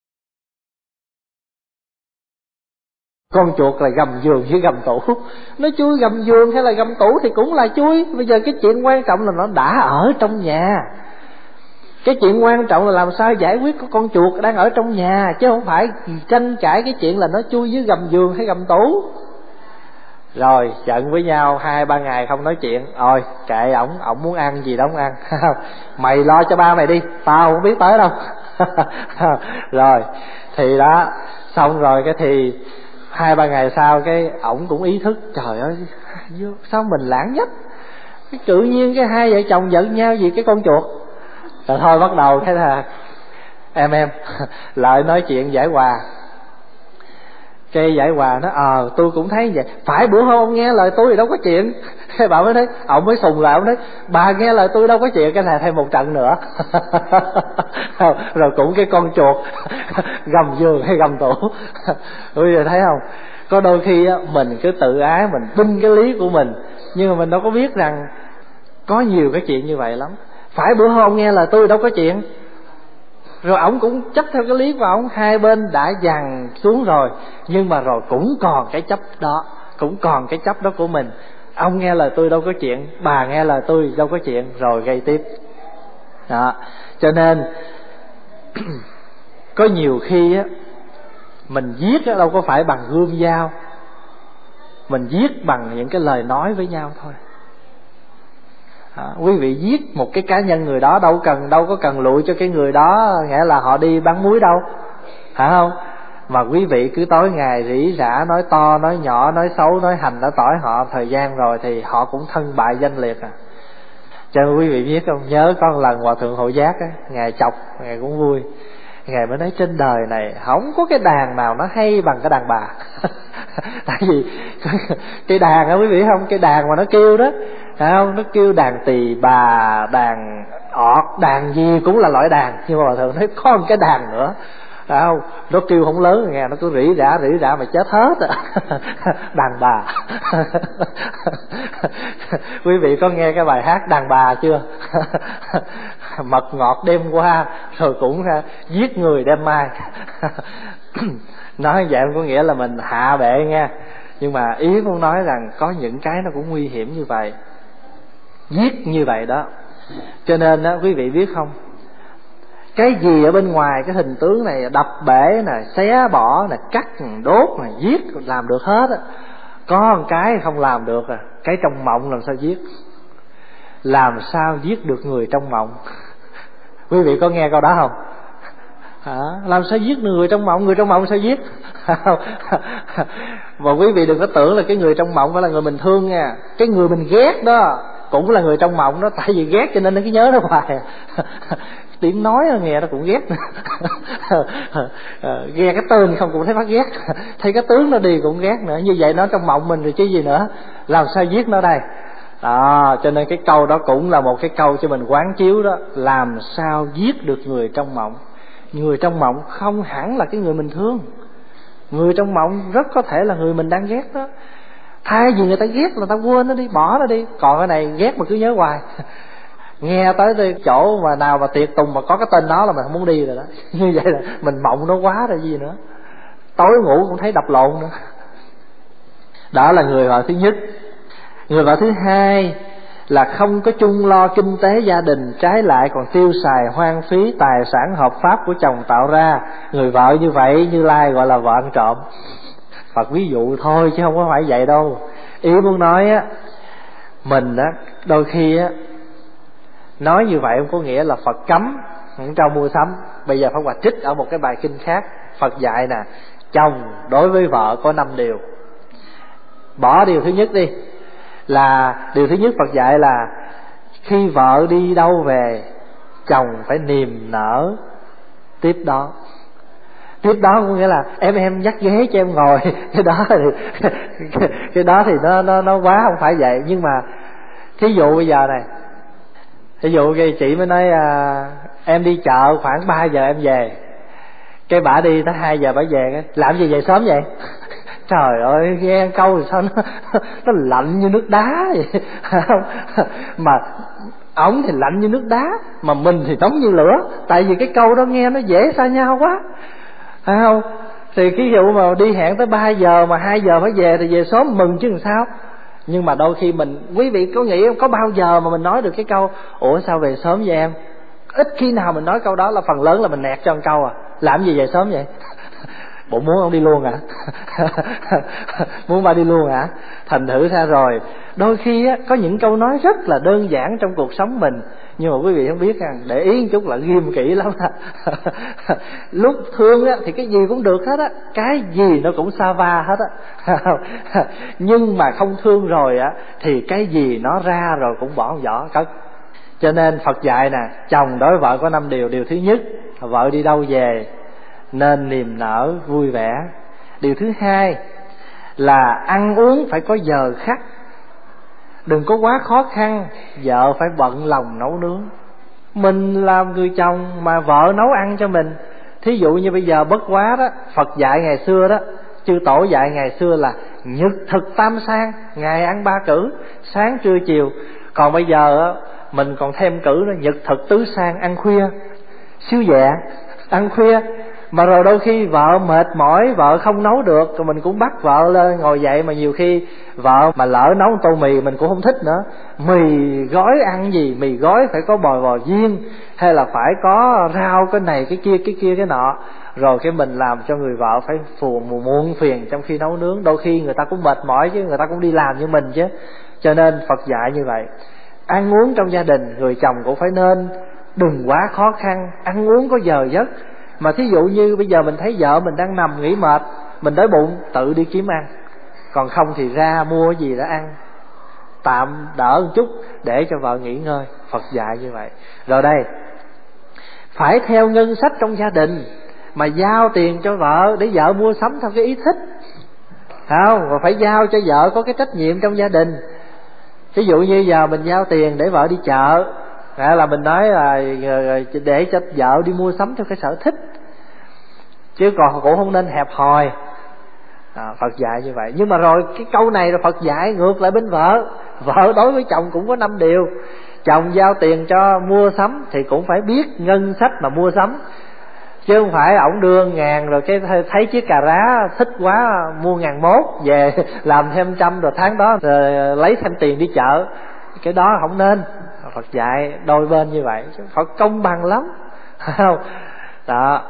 con chuột là gầm giường với gầm tủ. Nó chui gầm giường hay là gầm tủ thì cũng là chui. Bây giờ cái chuyện quan trọng là nó đã ở trong nhà. Cái chuyện quan trọng là làm sao giải quyết con chuột đang ở trong nhà, chứ không phải tranh cãi cái chuyện là nó chui dưới gầm giường hay gầm tủ. Rồi giận với nhau 2-3 ngày không nói chuyện. Rồi kệ ổng muốn ăn gì đó ổng ăn. Mày lo cho ba mày đi, tao không biết tới đâu. Rồi thì đó, xong rồi cái thì 2-3 ngày sau cái ổng cũng ý thức, trời ơi sao mình lãng nhách, cái tự nhiên cái hai vợ chồng giận nhau vì cái con chuột. Rồi thôi bắt đầu cái là em lại nói chuyện giải hòa. Cái giải hòa nó tôi cũng thấy vậy, phải bữa hôm ông nghe lời tôi thì đâu có chuyện. Cái bà mới thấy, ông mới sùng lại, ông nói bà nghe lời tôi đâu có chuyện, cái này thêm một trận nữa. Rồi cũng cái con chuột gầm giường hay gầm tủ. Bây giờ thấy không, có đôi khi á, mình cứ tự ái, mình tin cái lý của mình, nhưng mà mình đâu có biết rằng có nhiều cái chuyện như vậy lắm. Phải bữa hôm nghe lời tôi đâu có chuyện. Rồi ổng cũng chấp theo cái lý của ổng, hai bên đã dằn xuống rồi, nhưng mà rồi cũng còn cái chấp đó, cũng còn cái chấp đó của mình. Ông nghe lời tôi đâu có chuyện, bà nghe lời tôi đâu có chuyện, rồi gây tiếp đó. Cho nên có nhiều khi á, mình giết đâu có phải bằng gươm dao, mình giết bằng những cái lời nói với nhau thôi. Quý vị giết một cái cá nhân người đó đâu có cần lụi cho cái người đó, nghĩa là họ đi bán muối đâu, phải không? Mà quý vị cứ tối ngày rỉ rả, nói to nói nhỏ, nói xấu nói hành nói tỏi họ, thời gian rồi thì họ cũng thân bại danh liệt à. Cho nên quý vị biết không, nhớ có một lần Hòa Thượng Hộ Giác á, Ngài chọc, Ngài cũng vui. Ngài mới nói trên đời này không có cái đàn nào nó hay bằng cái đàn bà. Tại vì cái đàn á quý vị không, cái đàn mà nó kêu đó, phải không? Nó kêu đàn tỳ bà, đàn ọt, đàn gì cũng là loại đàn. Nhưng mà Hòa Thượng nói có một cái đàn nữa, phải không? Nó kêu không lớn, nghe nó cứ rỉ rả mà chết hết à. Đàn bà. Quý vị có nghe cái bài hát đàn bà chưa? Mật ngọt đêm qua, rồi cũng giết người đêm mai. Nói vậy không có nghĩa là mình hạ bệ nha, nhưng mà ý muốn nói rằng có những cái nó cũng nguy hiểm như vậy, giết như vậy đó. Cho nên đó, quý vị biết không, cái gì ở bên ngoài cái hình tướng này, đập bể nè, xé bỏ nè, cắt đốt nè, giết làm được hết á. Có một cái không làm được à, cái trong mộng làm sao giết? Làm sao giết được người trong mộng? Quý vị có nghe câu đó không? Làm sao giết người trong mộng? Người trong mộng sao giết? Và quý vị đừng có tưởng là cái người trong mộng phải là người mình thương nha. Cái người mình ghét đó cũng là người trong mộng đó. Tại vì ghét cho nên nó cứ nhớ nó hoài. Tiếng nói nghe nó cũng ghét. Nghe cái tên không cũng thấy phát ghét. Thấy cái tướng nó đi cũng ghét nữa. Như vậy nó trong mộng mình rồi chứ gì nữa. Làm sao giết nó đây? Đó, cho nên cái câu đó cũng là một cái câu cho mình quán chiếu đó. Làm sao giết được người trong mộng? Người trong mộng không hẳn là cái người mình thương. Người trong mộng rất có thể là người mình đang ghét đó. Thay vì người ta ghét là ta quên nó đi, bỏ nó đi. Còn cái này ghét mà cứ nhớ hoài. Nghe tới chỗ mà nào mà tiệc tùng mà có cái tên đó là mình không muốn đi rồi đó. Như vậy là mình mộng nó quá rồi gì nữa. Tối ngủ cũng thấy đập lộn nữa. Đó là người vợ thứ nhất. Người vợ thứ hai là không có chung lo kinh tế gia đình, trái lại còn tiêu xài hoang phí tài sản hợp pháp của chồng tạo ra. Người vợ như vậy Như Lai gọi là vợ ăn trộm. Phật ví dụ thôi chứ không có phải vậy đâu. Ý muốn nói á, mình á đôi khi á nói như vậy không có nghĩa là Phật cấm không cho mua sắm. Bây giờ Pháp Hòa trích ở một cái bài kinh khác, Phật dạy nè, chồng đối với vợ có 5 điều. Bỏ điều thứ nhất đi, là điều thứ nhất Phật dạy là khi vợ đi đâu về, chồng phải niềm nở tiếp đó. Tiếp đó có nghĩa là em dắt ghế cho em ngồi. Cái đó thì nó quá không phải vậy. Nhưng mà thí dụ bây giờ này, thí dụ chị mới nói em đi chợ khoảng 3 giờ em về, cái bả đi tới 2 giờ bả về, làm gì về sớm vậy? trời ơi, nghe câu thì sao nó lạnh như nước đá vậy mà ổng thì lạnh như nước đá, mà mình thì nóng như lửa. Tại vì cái câu đó nghe nó dễ xa nhau quá, phải không? Thì cái vụ mà đi hẹn tới 3 giờ mà 2 giờ phải về thì về sớm mừng chứ làm sao. Nhưng mà đôi khi mình, quý vị có nghĩ có bao giờ mà mình nói được cái câu ủa sao về sớm vậy em? Ít khi nào mình nói câu đó, là phần lớn là mình nẹt cho một câu à. Làm gì về sớm vậy? Bộ muốn ông đi luôn à? Muốn ba đi luôn à? Thành thử ra rồi, đôi khi á, có những câu nói rất là đơn giản trong cuộc sống mình, nhưng mà quý vị không biết rằng để ý một chút là ghim kỹ lắm. Lúc thương á, thì cái gì cũng được hết á, cái gì nó cũng sa va hết á. Nhưng mà không thương rồi á, thì cái gì nó ra rồi cũng bỏ vỏ cất. Cho nên Phật dạy nè, chồng đối với vợ có 5 điều. Điều thứ nhất, vợ đi đâu về nên niềm nở vui vẻ. Điều thứ hai là ăn uống phải có giờ khắc, đừng có quá khó khăn, vợ phải bận lòng nấu nướng. Mình làm người chồng mà vợ nấu ăn cho mình, thí dụ như bây giờ bất quá đó, Phật dạy ngày xưa đó, chư tổ dạy ngày xưa là nhật thực tam sang, ngày ăn 3 cữ, sáng trưa chiều. Còn bây giờ mình còn thêm cữ đó, nhật thực tứ sang, ăn khuya, siêu dạ, ăn khuya. Mà rồi đôi khi vợ mệt mỏi, vợ không nấu được, rồi mình cũng bắt vợ lên ngồi dậy. Mà nhiều khi vợ mà lỡ nấu tô mì mình cũng không thích nữa. Mì gói ăn gì, mì gói phải có bò viên, hay là phải có rau cái này cái kia cái nọ. Rồi cái mình làm cho người vợ phải muộn phiền trong khi nấu nướng. Đôi khi người ta cũng mệt mỏi chứ, người ta cũng đi làm như mình chứ. Cho nên Phật dạy như vậy. Ăn uống trong gia đình, người chồng cũng phải nên đừng quá khó khăn, ăn uống có giờ giấc. Mà thí dụ như bây giờ mình thấy vợ mình đang nằm nghỉ mệt, mình đói bụng, tự đi kiếm ăn. Còn không thì ra mua gì để ăn, tạm đỡ một chút để cho vợ nghỉ ngơi. Phật dạy như vậy. Rồi đây, phải theo ngân sách trong gia đình mà giao tiền cho vợ để vợ mua sắm theo cái ý thích, không? Và phải giao cho vợ có cái trách nhiệm trong gia đình. Ví dụ như giờ mình giao tiền để vợ đi chợ, là mình nói là để cho vợ đi mua sắm theo cái sở thích, chứ còn cũng không nên hẹp hòi. Phật dạy như vậy. Nhưng mà rồi cái câu này là Phật dạy ngược lại bên vợ. Vợ đối với chồng cũng có 5 điều. Chồng giao tiền cho mua sắm thì cũng phải biết ngân sách mà mua sắm, chứ không phải ổng đưa 1.000 rồi cái thấy chiếc cà rá thích quá mua 1.100 về làm thêm 100 rồi tháng đó rồi lấy thêm tiền đi chợ. Cái đó không nên. Phật dạy đôi bên như vậy, Phật công bằng lắm. Đó.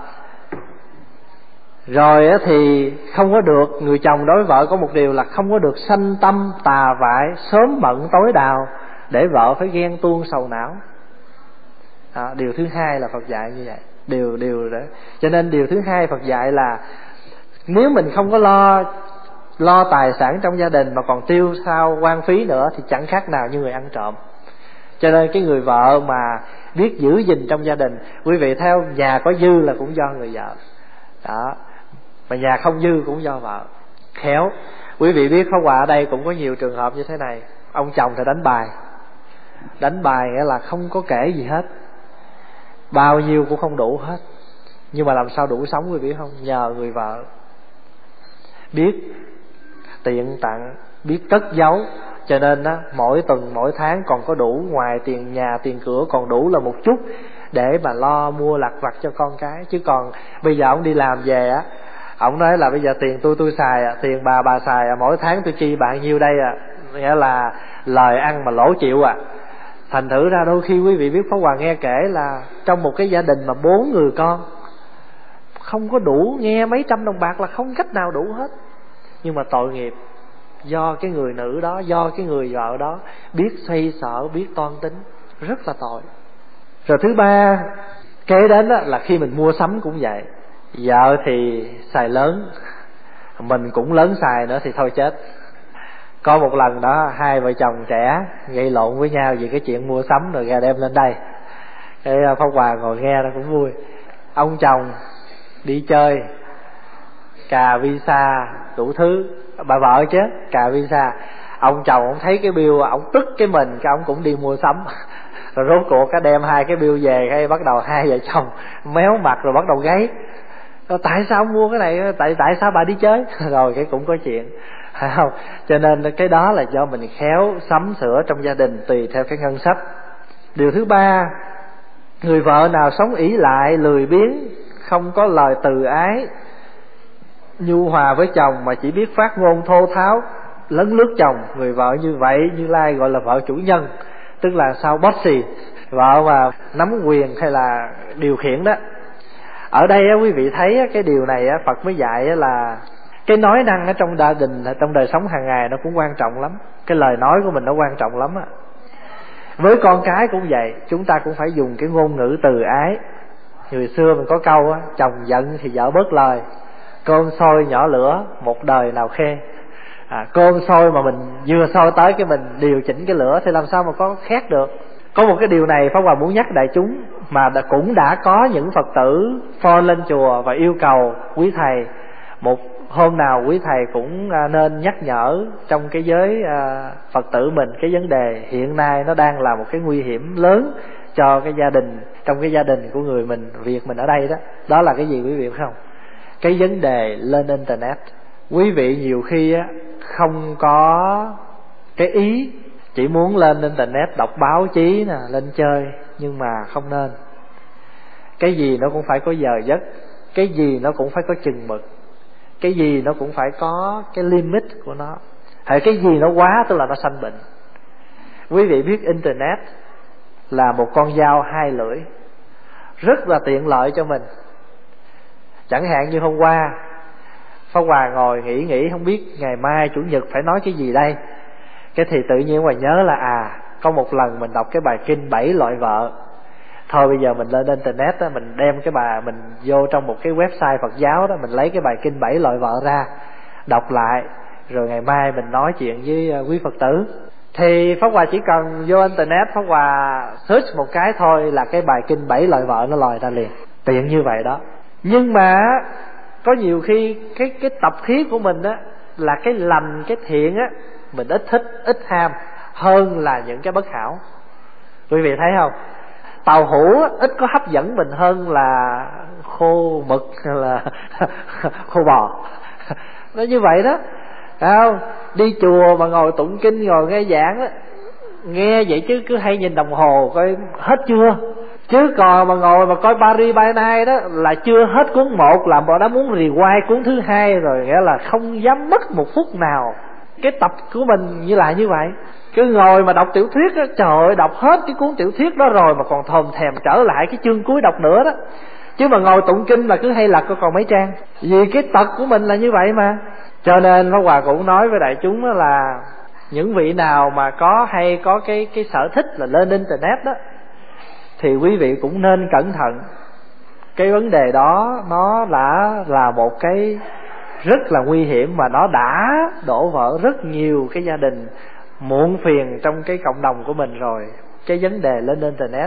Rồi thì không có được, người chồng đối với vợ có một điều là không có được sanh tâm tà vại, sớm mận tối đào, để vợ phải ghen tuông sầu não. Điều thứ hai là Phật dạy như vậy. Điều đó. Cho nên điều thứ hai Phật dạy là nếu mình không có lo tài sản trong gia đình mà còn tiêu xao hoang phí nữa thì chẳng khác nào như người ăn trộm. Cho nên cái người vợ mà biết giữ gìn trong gia đình, quý vị theo nhà có dư là cũng do người vợ đó, mà nhà không dư cũng do vợ khéo. Quý vị biết Pháp Hòa ở đây cũng có nhiều trường hợp như thế này. Ông chồng thì đánh bài nghĩa là không có kể gì hết, bao nhiêu cũng không đủ hết. Nhưng mà làm sao đủ sống quý vị không? Nhờ người vợ biết tiện tặng, biết cất giấu. Cho nên á, mỗi tuần mỗi tháng còn có đủ, ngoài tiền nhà tiền cửa còn đủ là một chút để mà lo mua lặt vặt cho con cái. Chứ còn bây giờ ông đi làm về á, ông nói là bây giờ tiền tôi xài tiền bà xài mỗi tháng tôi chi bạn nhiêu đây nghĩa là lời ăn mà lỗ chịu Thành thử ra đôi khi quý vị biết Pháp Hòa nghe kể là trong một cái gia đình mà 4 người con không có đủ, nghe mấy trăm đồng bạc là không cách nào đủ hết. Nhưng mà tội nghiệp do cái người nữ đó, do cái người vợ đó biết xoay sở, biết toan tính, rất là tội. Rồi thứ ba kế đến là khi mình mua sắm cũng vậy. Vợ thì xài lớn, mình cũng lớn xài nữa thì thôi chết. Có một lần đó 2 vợ chồng trẻ gây lộn với nhau về cái chuyện mua sắm, rồi ra đem lên đây. Cái Pháp Hòa ngồi nghe nó cũng vui. Ông chồng đi chơi cà visa đủ thứ, bà vợ chứ cà visa. Ông chồng ông thấy cái bill ông tức cái mình, cái ông cũng đi mua sắm. Rồi rốt cuộc cái đem 2 cái bill về, cái bắt đầu 2 vợ chồng méo mặt rồi bắt đầu gáy. Tại sao mua cái này, tại sao bà đi chơi rồi cái cũng có chuyện, phải không? Cho nên cái đó là do mình khéo sắm sửa trong gia đình tùy theo cái ngân sách. Điều thứ ba, người vợ nào sống ỷ lại, lười biếng, không có lời từ ái nhu hòa với chồng mà chỉ biết phát ngôn thô tháo lấn lướt chồng, người vợ như vậy Như Lai gọi là vợ chủ nhân, tức là sao bossy, vợ mà nắm quyền hay là điều khiển đó. Ở đây quý vị thấy cái điều này Phật mới dạy là cái nói năng ở trong gia đình, trong đời sống hàng ngày nó cũng quan trọng lắm. Cái lời nói của mình nó quan trọng lắm á. Với con cái cũng vậy, chúng ta cũng phải dùng cái ngôn ngữ từ ái. Người xưa mình có câu chồng giận thì vợ bớt lời, cơm sôi nhỏ lửa một đời nào khê. Cơm sôi mà mình vừa sôi tới cái mình điều chỉnh cái lửa thì làm sao mà có khét được. Có một cái điều này Pháp Hòa muốn nhắc đại chúng, mà cũng đã có những Phật tử phone lên chùa và yêu cầu quý thầy, một hôm nào quý thầy cũng nên nhắc nhở trong cái giới Phật tử mình cái vấn đề hiện nay nó đang là một cái nguy hiểm lớn cho cái gia đình, trong cái gia đình của người mình, Việt mình ở đây đó. Đó là cái gì quý vị biết không? Cái vấn đề lên internet. Quý vị nhiều khi không có cái ý, chỉ muốn lên internet đọc báo chí nè, lên chơi, nhưng mà không nên. Cái gì nó cũng phải có giờ giấc, cái gì nó cũng phải có chừng mực, cái gì nó cũng phải có cái limit của nó. Hay cái gì nó quá tức là nó sanh bệnh. Quý vị biết internet là một con dao hai lưỡi, rất là tiện lợi cho mình. Chẳng hạn như hôm qua Pháp Hòa ngồi nghĩ không biết ngày mai Chủ nhật phải nói cái gì đây. Cái thì tự nhiên Hòa nhớ là có một lần mình đọc cái bài kinh 7 loại vợ. Thôi bây giờ mình lên internet đó, mình đem cái bài mình vô trong một cái website Phật giáo đó, mình lấy cái bài kinh 7 loại vợ ra, đọc lại, rồi ngày mai mình nói chuyện với quý Phật tử. Thì Pháp Hòa chỉ cần vô internet, Pháp Hòa search một cái thôi là cái bài kinh 7 loại vợ nó lòi ra liền. Tiện như vậy đó. Nhưng mà có nhiều khi cái tập khí của mình á, là cái lành, cái thiện á, mình ít thích, ít ham hơn là những cái bất hảo. Quý vị thấy không? Tàu hũ ít có hấp dẫn mình hơn là khô mực hay là khô bò. Nó như vậy đó, phải không? Đi chùa mà ngồi tụng kinh, ngồi nghe giảng á, nghe vậy chứ cứ hay nhìn đồng hồ coi hết chưa. Chứ còn mà ngồi mà coi Paris by Night đó là chưa hết cuốn 1, làm bọn đó muốn rewind cuốn thứ 2 rồi, nghĩa là không dám mất một phút nào. Cái tập của mình như là như vậy. Cứ ngồi mà đọc tiểu thuyết đó, trời ơi, đọc hết cái cuốn tiểu thuyết đó rồi mà còn thòm thèm trở lại cái chương cuối đọc nữa đó. Chứ mà ngồi tụng kinh là cứ hay lật còn mấy trang. Vì cái tật của mình là như vậy mà. Cho nên Pháp Hòa cũng nói với đại chúng đó là những vị nào mà có cái sở thích là lên internet đó, thì quý vị cũng nên cẩn thận. Cái vấn đề đó nó là một cái rất là nguy hiểm, mà nó đã đổ vỡ rất nhiều cái gia đình muộn phiền trong cái cộng đồng của mình rồi. Cái vấn đề lên internet,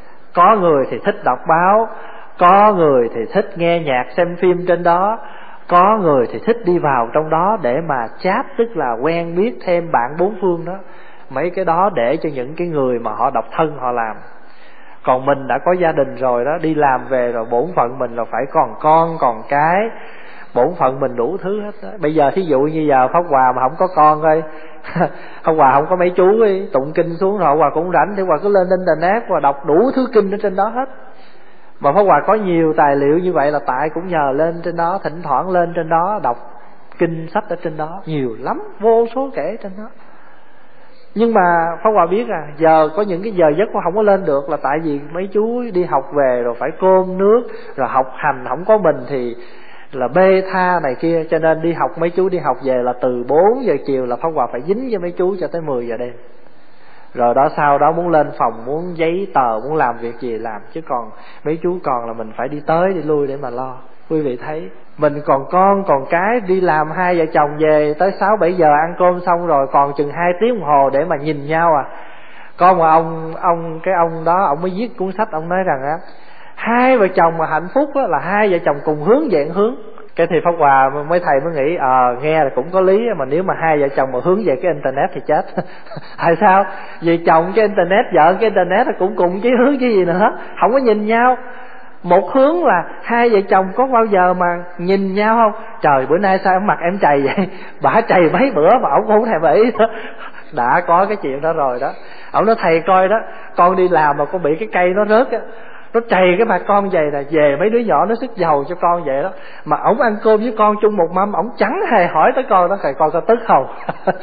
có người thì thích đọc báo, có người thì thích nghe nhạc xem phim trên đó, có người thì thích đi vào trong đó để mà chat, tức là quen biết thêm bạn bốn phương đó. Mấy cái đó để cho những cái người mà họ độc thân họ làm. Còn mình đã có gia đình rồi đó, đi làm về rồi bổn phận mình là phải còn con còn cái, bổn phận mình đủ thứ hết đó. Bây giờ thí dụ như giờ Pháp Hòa mà không có con thôi Pháp Hòa không có mấy chú ấy, tụng kinh xuống rồi Pháp Hòa cũng rảnh thì Pháp Hòa cứ lên internet và đọc đủ thứ kinh ở trên đó hết. Mà Pháp Hòa có nhiều tài liệu như vậy là tại cũng nhờ lên trên đó, thỉnh thoảng lên trên đó đọc kinh sách ở trên đó, nhiều lắm, vô số kể trên đó. Nhưng mà Pháp Hòa biết giờ có những cái giờ giấc mà không có lên được là tại vì mấy chú đi học về rồi phải cơm nước, rồi học hành không có mình thì là bê tha này kia, cho nên đi học, mấy chú đi học về là từ 4 giờ chiều là Pháp Hòa phải dính với mấy chú cho tới 10 giờ đêm. Rồi đó sau đó muốn lên phòng, muốn giấy tờ, muốn làm việc gì làm, chứ còn mấy chú còn là mình phải đi tới đi lui để mà lo. Quý vị thấy mình còn con còn cái, đi làm hai vợ chồng về tới 6-7 giờ ăn cơm xong rồi còn chừng 2 tiếng đồng hồ để mà nhìn nhau Có một ông đó, ông mới viết cuốn sách, ông nói rằng hai vợ chồng mà hạnh phúc là hai vợ chồng cùng hướng dạng hướng. Cái thì Pháp Hòa mấy thầy mới nghĩ nghe là cũng có lý, mà nếu mà hai vợ chồng mà hướng về cái internet thì chết. Tại sao? Vì chồng cái internet, vợ cái internet cũng cùng chí hướng chứ gì nữa, không có nhìn nhau. Một hướng là hai vợ chồng có bao giờ mà nhìn nhau không? Trời, bữa nay sao mặt em trầy vậy? Bả trầy mấy bữa mà ổng không thèm để ý nữa. Đã có cái chuyện đó rồi đó. Ổng nói thầy coi đó, con đi làm mà con bị cái cây nó rớt á, nó trầy cái mặt con vậy nè, về mấy đứa nhỏ nó sức dầu cho con vậy đó. Mà ổng ăn cơm với con chung một mâm, ổng chẳng hề hỏi tới con đó, thầy con có tức không?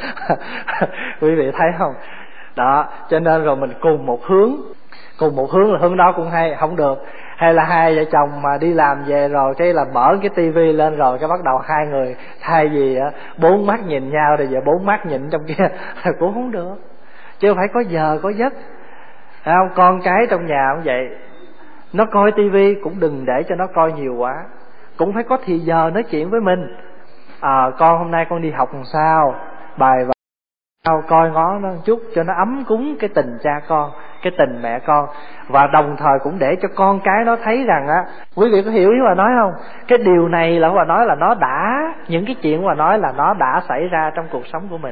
Quý vị thấy không? Đó, cho nên rồi mình cùng một hướng là hướng đó cũng hay, không được. Hay là hai vợ chồng mà đi làm về rồi cái là mở cái tivi lên rồi cái bắt đầu hai người thay vì bốn mắt nhìn nhau thì giờ bốn mắt nhìn trong kia cũng không được. Chứ phải có giờ có giấc. Thấy không? Con cái trong nhà cũng vậy, nó coi tivi cũng đừng để cho nó coi nhiều quá, cũng phải có thì giờ nói chuyện với mình. Con hôm nay con đi học làm sao, bài và coi ngó nó một chút cho nó ấm cúng cái tình cha con, cái tình mẹ con. Và đồng thời cũng để cho con cái nó thấy rằng á, quý vị có hiểu ý mà nói không? Cái điều này là bà nói là nó đã, những cái chuyện mà nói là nó đã xảy ra trong cuộc sống của mình.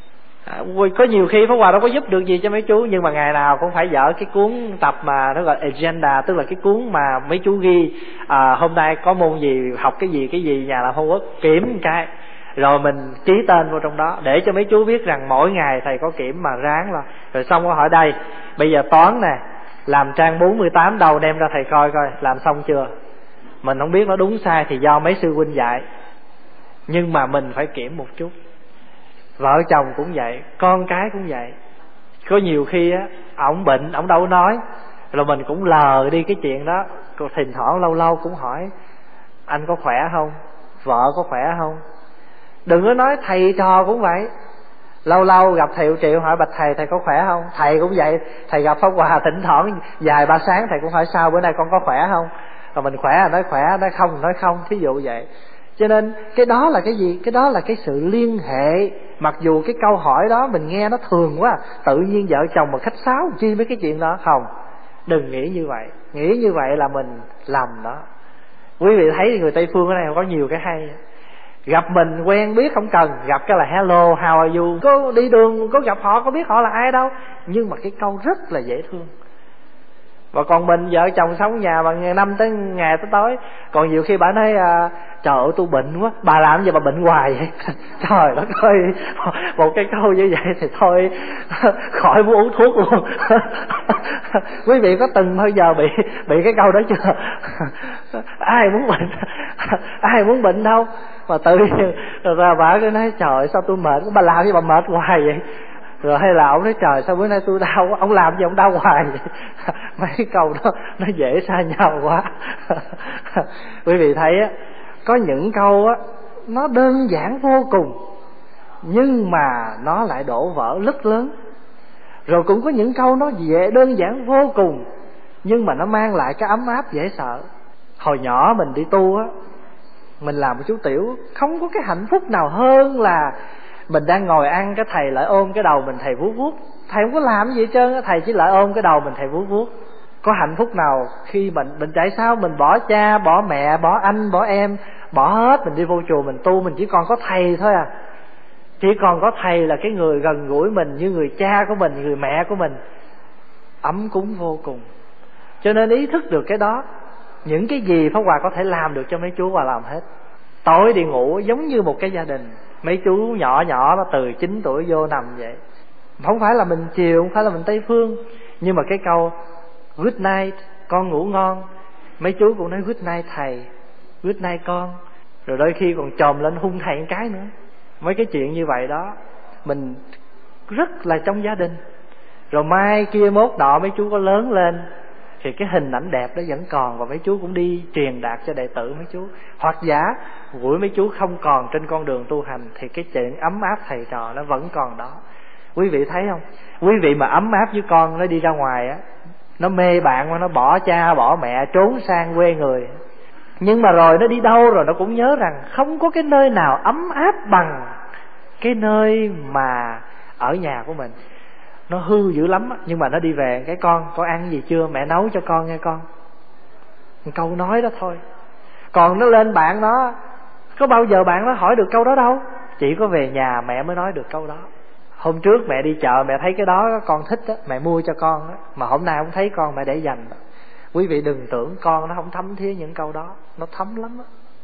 Có nhiều khi Pháp Hòa đâu có giúp được gì cho mấy chú, nhưng mà ngày nào cũng phải dở cái cuốn tập mà nó gọi agenda, tức là cái cuốn mà mấy chú ghi hôm nay có môn gì, học cái gì, nhà làm homework, kiểm một cái rồi mình ký tên vô trong đó để cho mấy chú biết rằng mỗi ngày thầy có kiểm mà ráng là. Rồi xong có hỏi đây, bây giờ toán nè, làm trang 48 đầu đem ra thầy coi coi làm xong chưa. Mình không biết nó đúng sai thì do mấy sư huynh dạy, nhưng mà mình phải kiểm một chút. Vợ chồng cũng vậy, con cái cũng vậy. Có nhiều khi á, ổng bệnh, ổng đâu có nói, rồi mình cũng lờ đi cái chuyện đó. Thỉnh thoảng lâu lâu cũng hỏi anh có khỏe không, vợ có khỏe không. Đừng có nói thầy trò cũng vậy. Lâu lâu gặp thầy Triệu hỏi bạch thầy có khỏe không. Thầy cũng vậy, thầy gặp Pháp Hòa thỉnh thoảng vài ba sáng thầy cũng hỏi sao bữa nay con có khỏe không. Rồi mình khỏe là nói khỏe, nói không là nói không, thí dụ vậy. Cho nên cái đó là cái gì? Cái đó là cái sự liên hệ. Mặc dù cái câu hỏi đó mình nghe nó thường quá, tự nhiên vợ chồng mà khách sáo chi mấy cái chuyện đó. Không, đừng nghĩ như vậy. Nghĩ như vậy là mình lầm đó. Quý vị thấy người Tây Phương ở đây có nhiều cái hay. Gặp mình quen biết không cần, gặp cái là hello, how are you. Có đi đường có gặp họ có biết họ là ai đâu, nhưng mà cái câu rất là dễ thương. Và còn mình vợ chồng sống nhà mà năm tới ngày tới tối, còn nhiều khi bà nói trời ơi tôi bệnh quá, bà làm gì bà bệnh hoài vậy. Trời đất ơi, một cái câu như vậy thì thôi khỏi muốn uống thuốc luôn. Quý vị có từng bao giờ bị cái câu đó chưa? Ai muốn bệnh đâu, mà tự nhiên rồi bà cứ nói trời sao tôi mệt, bà làm gì bà mệt hoài vậy. Rồi hay là ông nói trời sao bữa nay tôi đau quá, ông làm gì ông đau hoài vậy. Mấy câu đó nó dễ xa nhau quá. Quý vị thấy á, có những câu á nó đơn giản vô cùng nhưng mà nó lại đổ vỡ rất lớn. Rồi cũng có những câu nó dễ đơn giản vô cùng nhưng mà nó mang lại cái ấm áp dễ sợ. Hồi nhỏ mình đi tu á, mình làm một chú tiểu, không có cái hạnh phúc nào hơn là mình đang ngồi ăn, cái thầy lại ôm cái đầu mình, thầy vuốt vuốt. Thầy không có làm gì hết trơn, thầy chỉ lại ôm cái đầu mình, thầy vuốt vuốt. Có hạnh phúc nào khi mình tại sao mình bỏ cha, bỏ mẹ, bỏ anh, bỏ em, bỏ hết, mình đi vô chùa mình tu, mình chỉ còn có thầy thôi à. Chỉ còn có thầy là cái người gần gũi mình như người cha của mình, người mẹ của mình, ấm cúng vô cùng. Cho nên ý thức được cái đó, những cái gì Pháp Hòa có thể làm được cho mấy chú Hòa làm hết. Tối đi ngủ giống như một cái gia đình. Mấy chú nhỏ nhỏ nó từ 9 tuổi vô nằm vậy. Không phải là mình chiều, không phải là mình Tây Phương, nhưng mà cái câu good night, con ngủ ngon, mấy chú cũng nói good night thầy, good night con. Rồi đôi khi còn chồm lên hung thầy một cái nữa. Mấy cái chuyện như vậy đó mình rất là trong gia đình. Rồi mai kia mốt nọ mấy chú có lớn lên thì cái hình ảnh đẹp đó vẫn còn, và mấy chú cũng đi truyền đạt cho đệ tử mấy chú. Hoặc giả buổi mấy chú không còn trên con đường tu hành thì cái chuyện ấm áp thầy trò nó vẫn còn đó. Quý vị thấy không? Quý vị mà ấm áp với con, nó đi ra ngoài á, nó mê bạn mà nó bỏ cha bỏ mẹ trốn sang quê người, nhưng mà rồi nó đi đâu rồi nó cũng nhớ rằng không có cái nơi nào ấm áp bằng cái nơi mà ở nhà của mình. Nó hư dữ lắm á, nhưng mà nó đi về cái con ăn gì chưa, mẹ nấu cho con nghe con. Một câu nói đó thôi. Còn nó lên bạn nó, có bao giờ bạn nó hỏi được câu đó đâu. Chỉ có về nhà mẹ mới nói được câu đó. Hôm trước mẹ đi chợ mẹ thấy cái đó con thích á, mẹ mua cho con á, mà hôm nay không thấy con mẹ để dành đó. Quý vị đừng tưởng con nó không thấm thía những câu đó, nó thấm lắm á.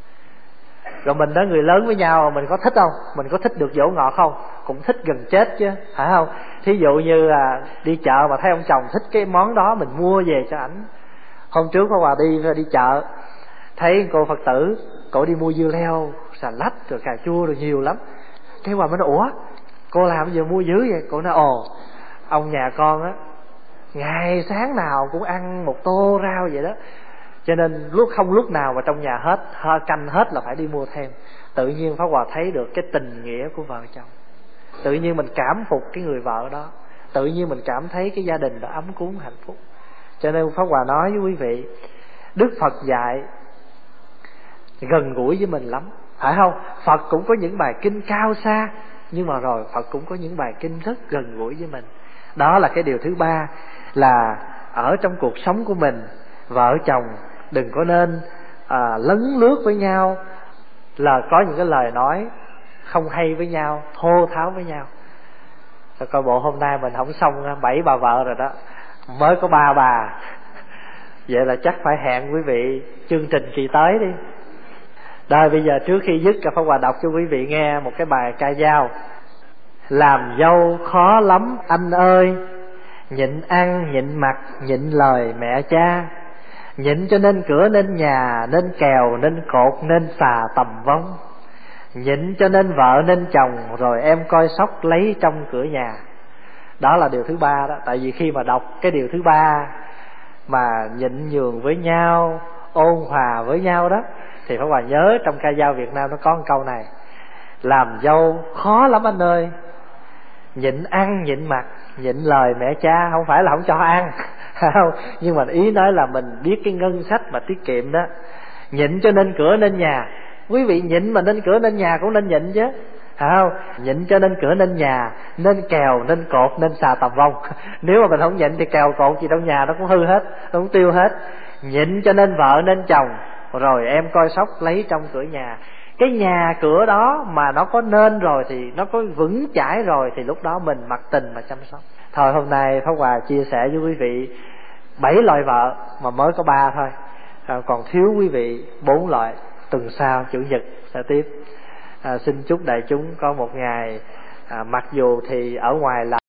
Rồi mình đó, người lớn với nhau mình có thích không? Mình có thích được dỗ ngọt không? Cũng thích gần chết chứ, phải không? Thí dụ như là đi chợ mà thấy ông chồng thích cái món đó, mình mua về cho ảnh. Hôm trước Pháp Hòa đi chợ, thấy cô Phật tử cổ đi mua dưa leo, xà lách rồi cà chua rồi nhiều lắm. Cái Hòa mới nói: ủa, cô làm gì mua dữ vậy? Cô nói: ồ, ông nhà con á, ngày sáng nào cũng ăn một tô rau vậy đó, cho nên lúc nào mà trong nhà hết canh hết là phải đi mua thêm. Tự nhiên Pháp Hòa thấy được cái tình nghĩa của vợ chồng, tự nhiên mình cảm phục cái người vợ đó, tự nhiên mình cảm thấy cái gia đình đó ấm cúng hạnh phúc. Cho nên Pháp Hòa nói với quý vị, Đức Phật dạy gần gũi với mình lắm, phải không? Phật cũng có những bài kinh cao xa, nhưng mà rồi Phật cũng có những bài kinh rất gần gũi với mình. Đó là cái điều thứ ba, là ở trong cuộc sống của mình, vợ chồng đừng có nên lấn lướt với nhau, là có những cái lời nói không hay với nhau, thô tháo với nhau. Rồi coi bộ hôm nay mình không xong 7 bà vợ rồi đó, mới có 3 bà. Vậy là chắc phải hẹn quý vị chương trình kỳ tới đi. Rồi bây giờ trước khi dứt, Pháp Hòa đọc cho quý vị nghe một cái bài ca dao. Làm dâu khó lắm anh ơi, nhịn ăn nhịn mặc nhịn lời mẹ cha, nhịn cho nên cửa nên nhà, nên kèo nên cột nên xà tầm vong, nhịn cho nên vợ nên chồng, rồi em coi sóc lấy trong cửa nhà. Đó là điều thứ ba đó. Tại vì khi mà đọc cái điều thứ ba mà nhịn nhường với nhau, ôn hòa với nhau đó, thì Pháp Hòa nhớ trong ca dao Việt Nam nó có một câu này: làm dâu khó lắm anh ơi, nhịn ăn nhịn mặc nhịn lời mẹ cha. Không phải là không cho ăn không, nhưng mà ý nói là mình biết cái ngân sách mà tiết kiệm đó. Nhịn cho nên cửa nên nhà. Quý vị nhịn mà nên cửa nên nhà cũng nên nhịn chứ, không? Nhịn cho nên cửa nên nhà, nên kèo nên cột nên xà tầm vong. Nếu mà mình không nhịn thì kèo cột gì trong nhà nó cũng hư hết, nó cũng tiêu hết. Nhịn cho nên vợ nên chồng, rồi em coi sóc lấy trong cửa nhà. Cái nhà cửa đó mà nó có nên rồi, thì nó có vững chãi rồi, thì lúc đó mình mặc tình mà chăm sóc. Thôi hôm nay Pháp Hòa chia sẻ với quý vị 7 loại vợ mà mới có 3 thôi, còn thiếu quý vị 4 loại. Tuần sau Chủ nhật sẽ tiếp. Xin chúc đại chúng có một ngày mặc dù thì ở ngoài là